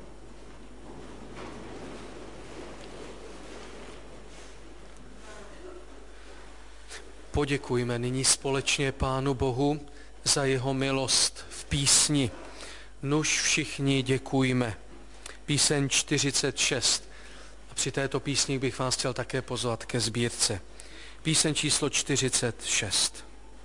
Poděkujme nyní společně Pánu Bohu za jeho milost v písni. Nuž všichni děkujme. Píseň čtyřicet šest. A při této písni bych vás chtěl také pozvat ke sbírce. Píseň číslo čtyřicet šest.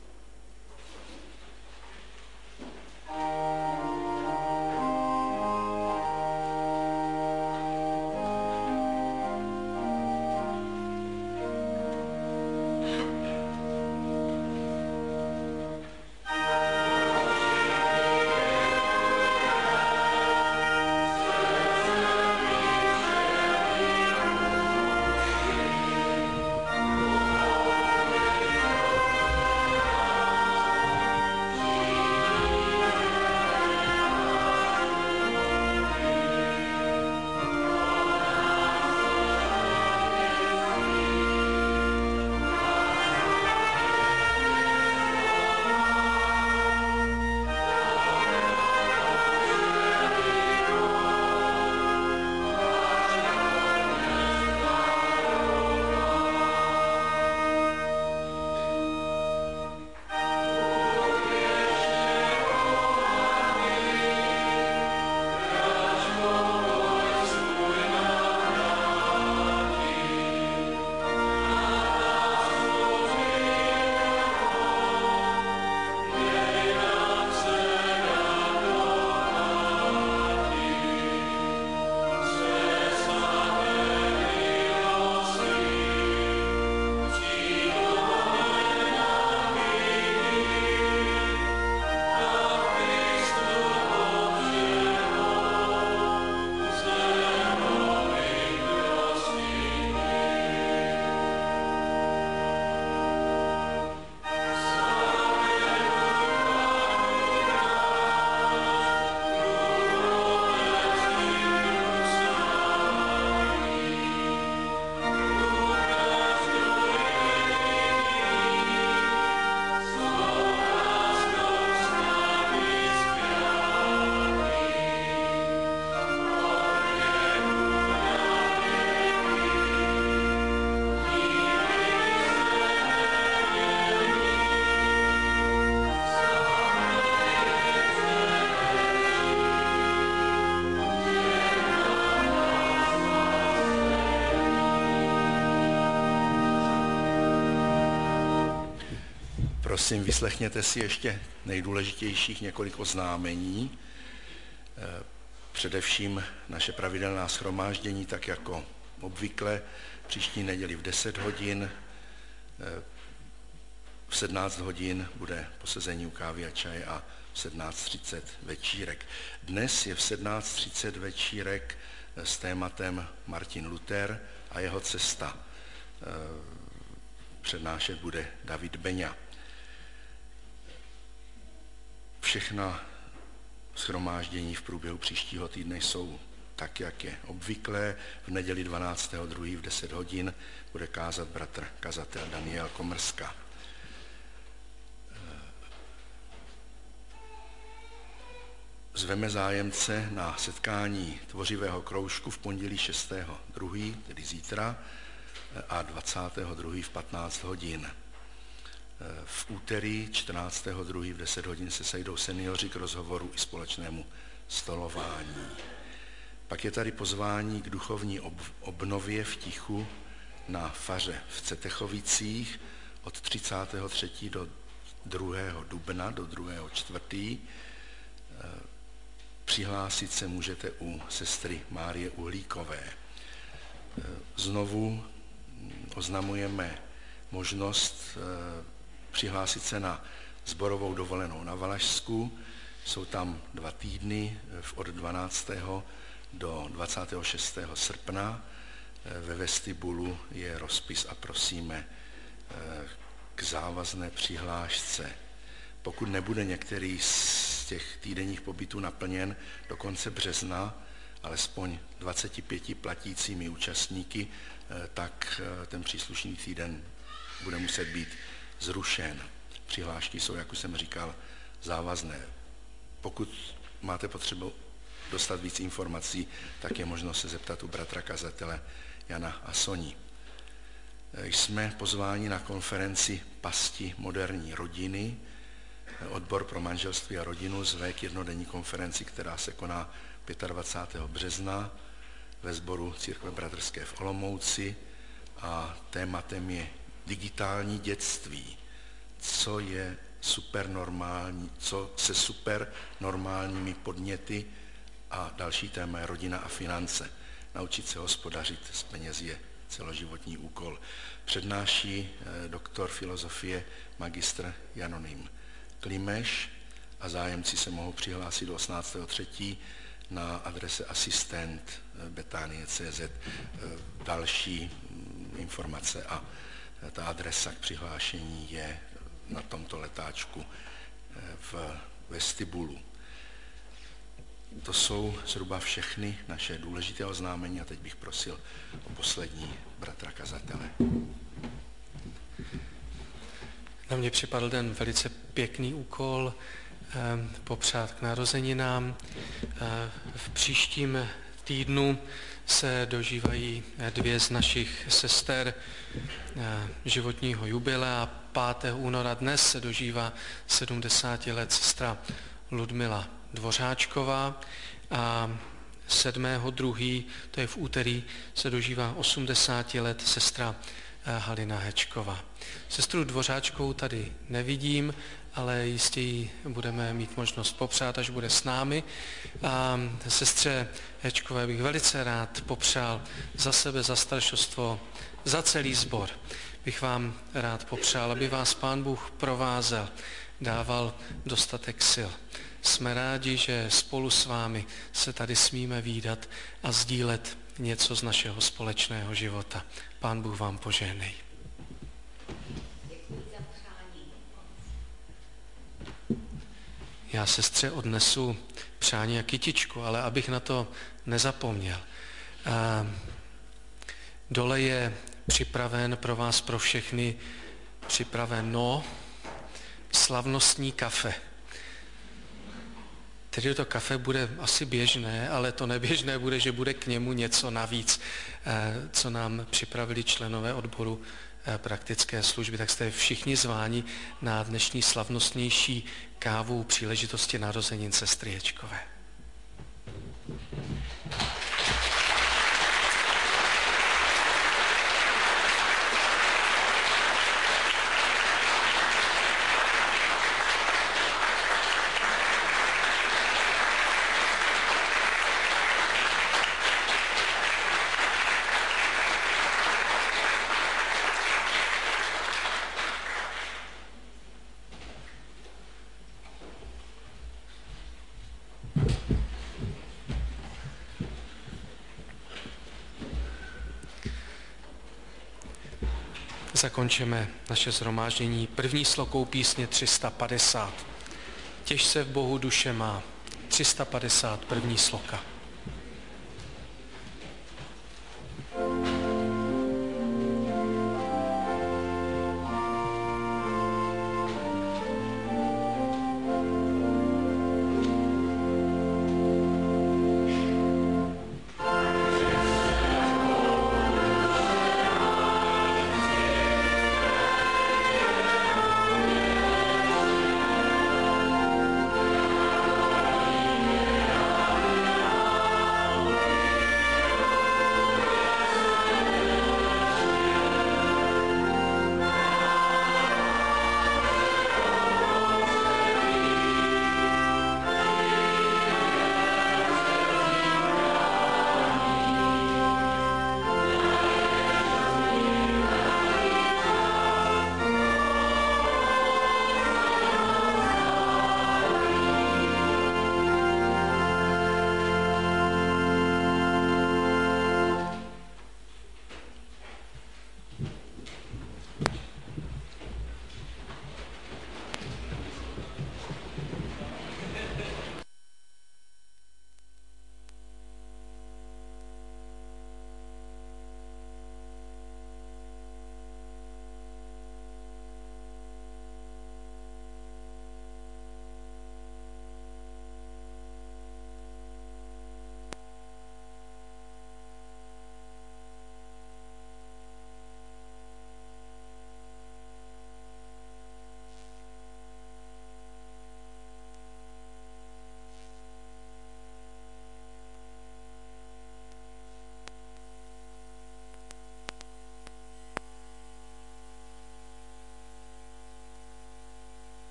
Prosím, vyslechněte si ještě nejdůležitějších několik oznámení. Především naše pravidelná shromáždění, tak jako obvykle, příští neděli v deset hodin, v sedmnáct hodin bude posezení u kávy a čaje a v sedmnáct třicet večírek. Dnes je v sedmnáct třicet večírek s tématem Martin Luther a jeho cesta. Přednášet bude David Beňa. Všechna shromáždění v průběhu příštího týdne jsou tak, jak je obvyklé. V neděli dvanáctého druhého v deset hodin bude kázat bratr kazatel Daniel Komrska. Zveme zájemce na setkání tvořivého kroužku v pondělí šestého druhého tedy zítra, a dvacátého druhého v patnáct hodin. V úterý čtrnáctého druhého v deset hodin se sejdou seniori k rozhovoru i společnému stolování. Pak je tady pozvání k duchovní obnově v tichu na faře v Cetechovicích od třicátého třetího do druhého dubna, do druhého čtvrtý. Přihlásit se můžete u sestry Márie Uhlíkové. Znovu oznamujeme možnost přihlásit se na sborovou dovolenou na Valašsku. Jsou tam dva týdny od dvanáctého do dvacátého šestého srpna. Ve vestibulu je rozpis a prosíme k závazné přihlášce. Pokud nebude některý z těch týdenních pobytů naplněn do konce března, alespoň dvaceti pěti platícími účastníky, tak ten příslušný týden bude muset být zrušen. Přihlášky jsou, jak už jsem říkal, závazné. Pokud máte potřebu dostat víc informací, tak je možno se zeptat u bratra kazatele Jana a Soni. Jsme pozváni na konferenci Pasti moderní rodiny. Odbor pro manželství a rodinu zve k jednodenní konferenci, která se koná dvacátého pátého března ve sboru Církve bratrské v Olomouci a tématem je digitální dětství. Co je supernormální, co se supernormálními podněty a další téma je rodina a finance. Naučit se hospodařit s penězi je celoživotní úkol. Přednáší doktor filozofie magistr Janonym Klimeš a zájemci se mohou přihlásit do osmnáctého třetího na adrese asistent betanie tečka cé zet. Další informace a ta adresa k přihlášení je na tomto letáčku v vestibulu. To jsou zhruba všechny naše důležité oznámení a teď bych prosil o poslední bratra kazatele. Na mě připadl ten velice pěkný úkol eh, popřát k narozeninám. Eh, v příštím týdnu se dožívají dvě z našich sester eh, životního jubilea. pátého února dnes se dožívá sedmdesát let sestra Ludmila Dvořáčková a sedmého druhého to je v úterý, se dožívá osmdesát let sestra Halina Hečková. Sestru Dvořáčkovou tady nevidím, ale jistě ji budeme mít možnost popřát, až bude s námi. A sestře Hečkové bych velice rád popřál za sebe, za staršostvo, za celý sbor. Bych vám rád popřál, aby vás Pán Bůh provázel, dával dostatek sil. Jsme rádi, že spolu s vámi se tady smíme vídat a sdílet něco z našeho společného života. Pán Bůh vám požehnej. Já sestře odnesu přání a kytičku, ale abych na to nezapomněl. Dole je připraven pro vás, pro všechny, připraveno slavnostní kafe. Tedy to kafe bude asi běžné, ale to neběžné bude, že bude k němu něco navíc, co nám připravili členové odboru praktické služby. Tak jste všichni zváni na dnešní slavnostnější kávu příležitosti narozenin sestry Hečkové. Zakončíme naše shromáždění první slokou písně tři sta padesát. Těž se v Bohu duše má. tři sta padesát, první sloka.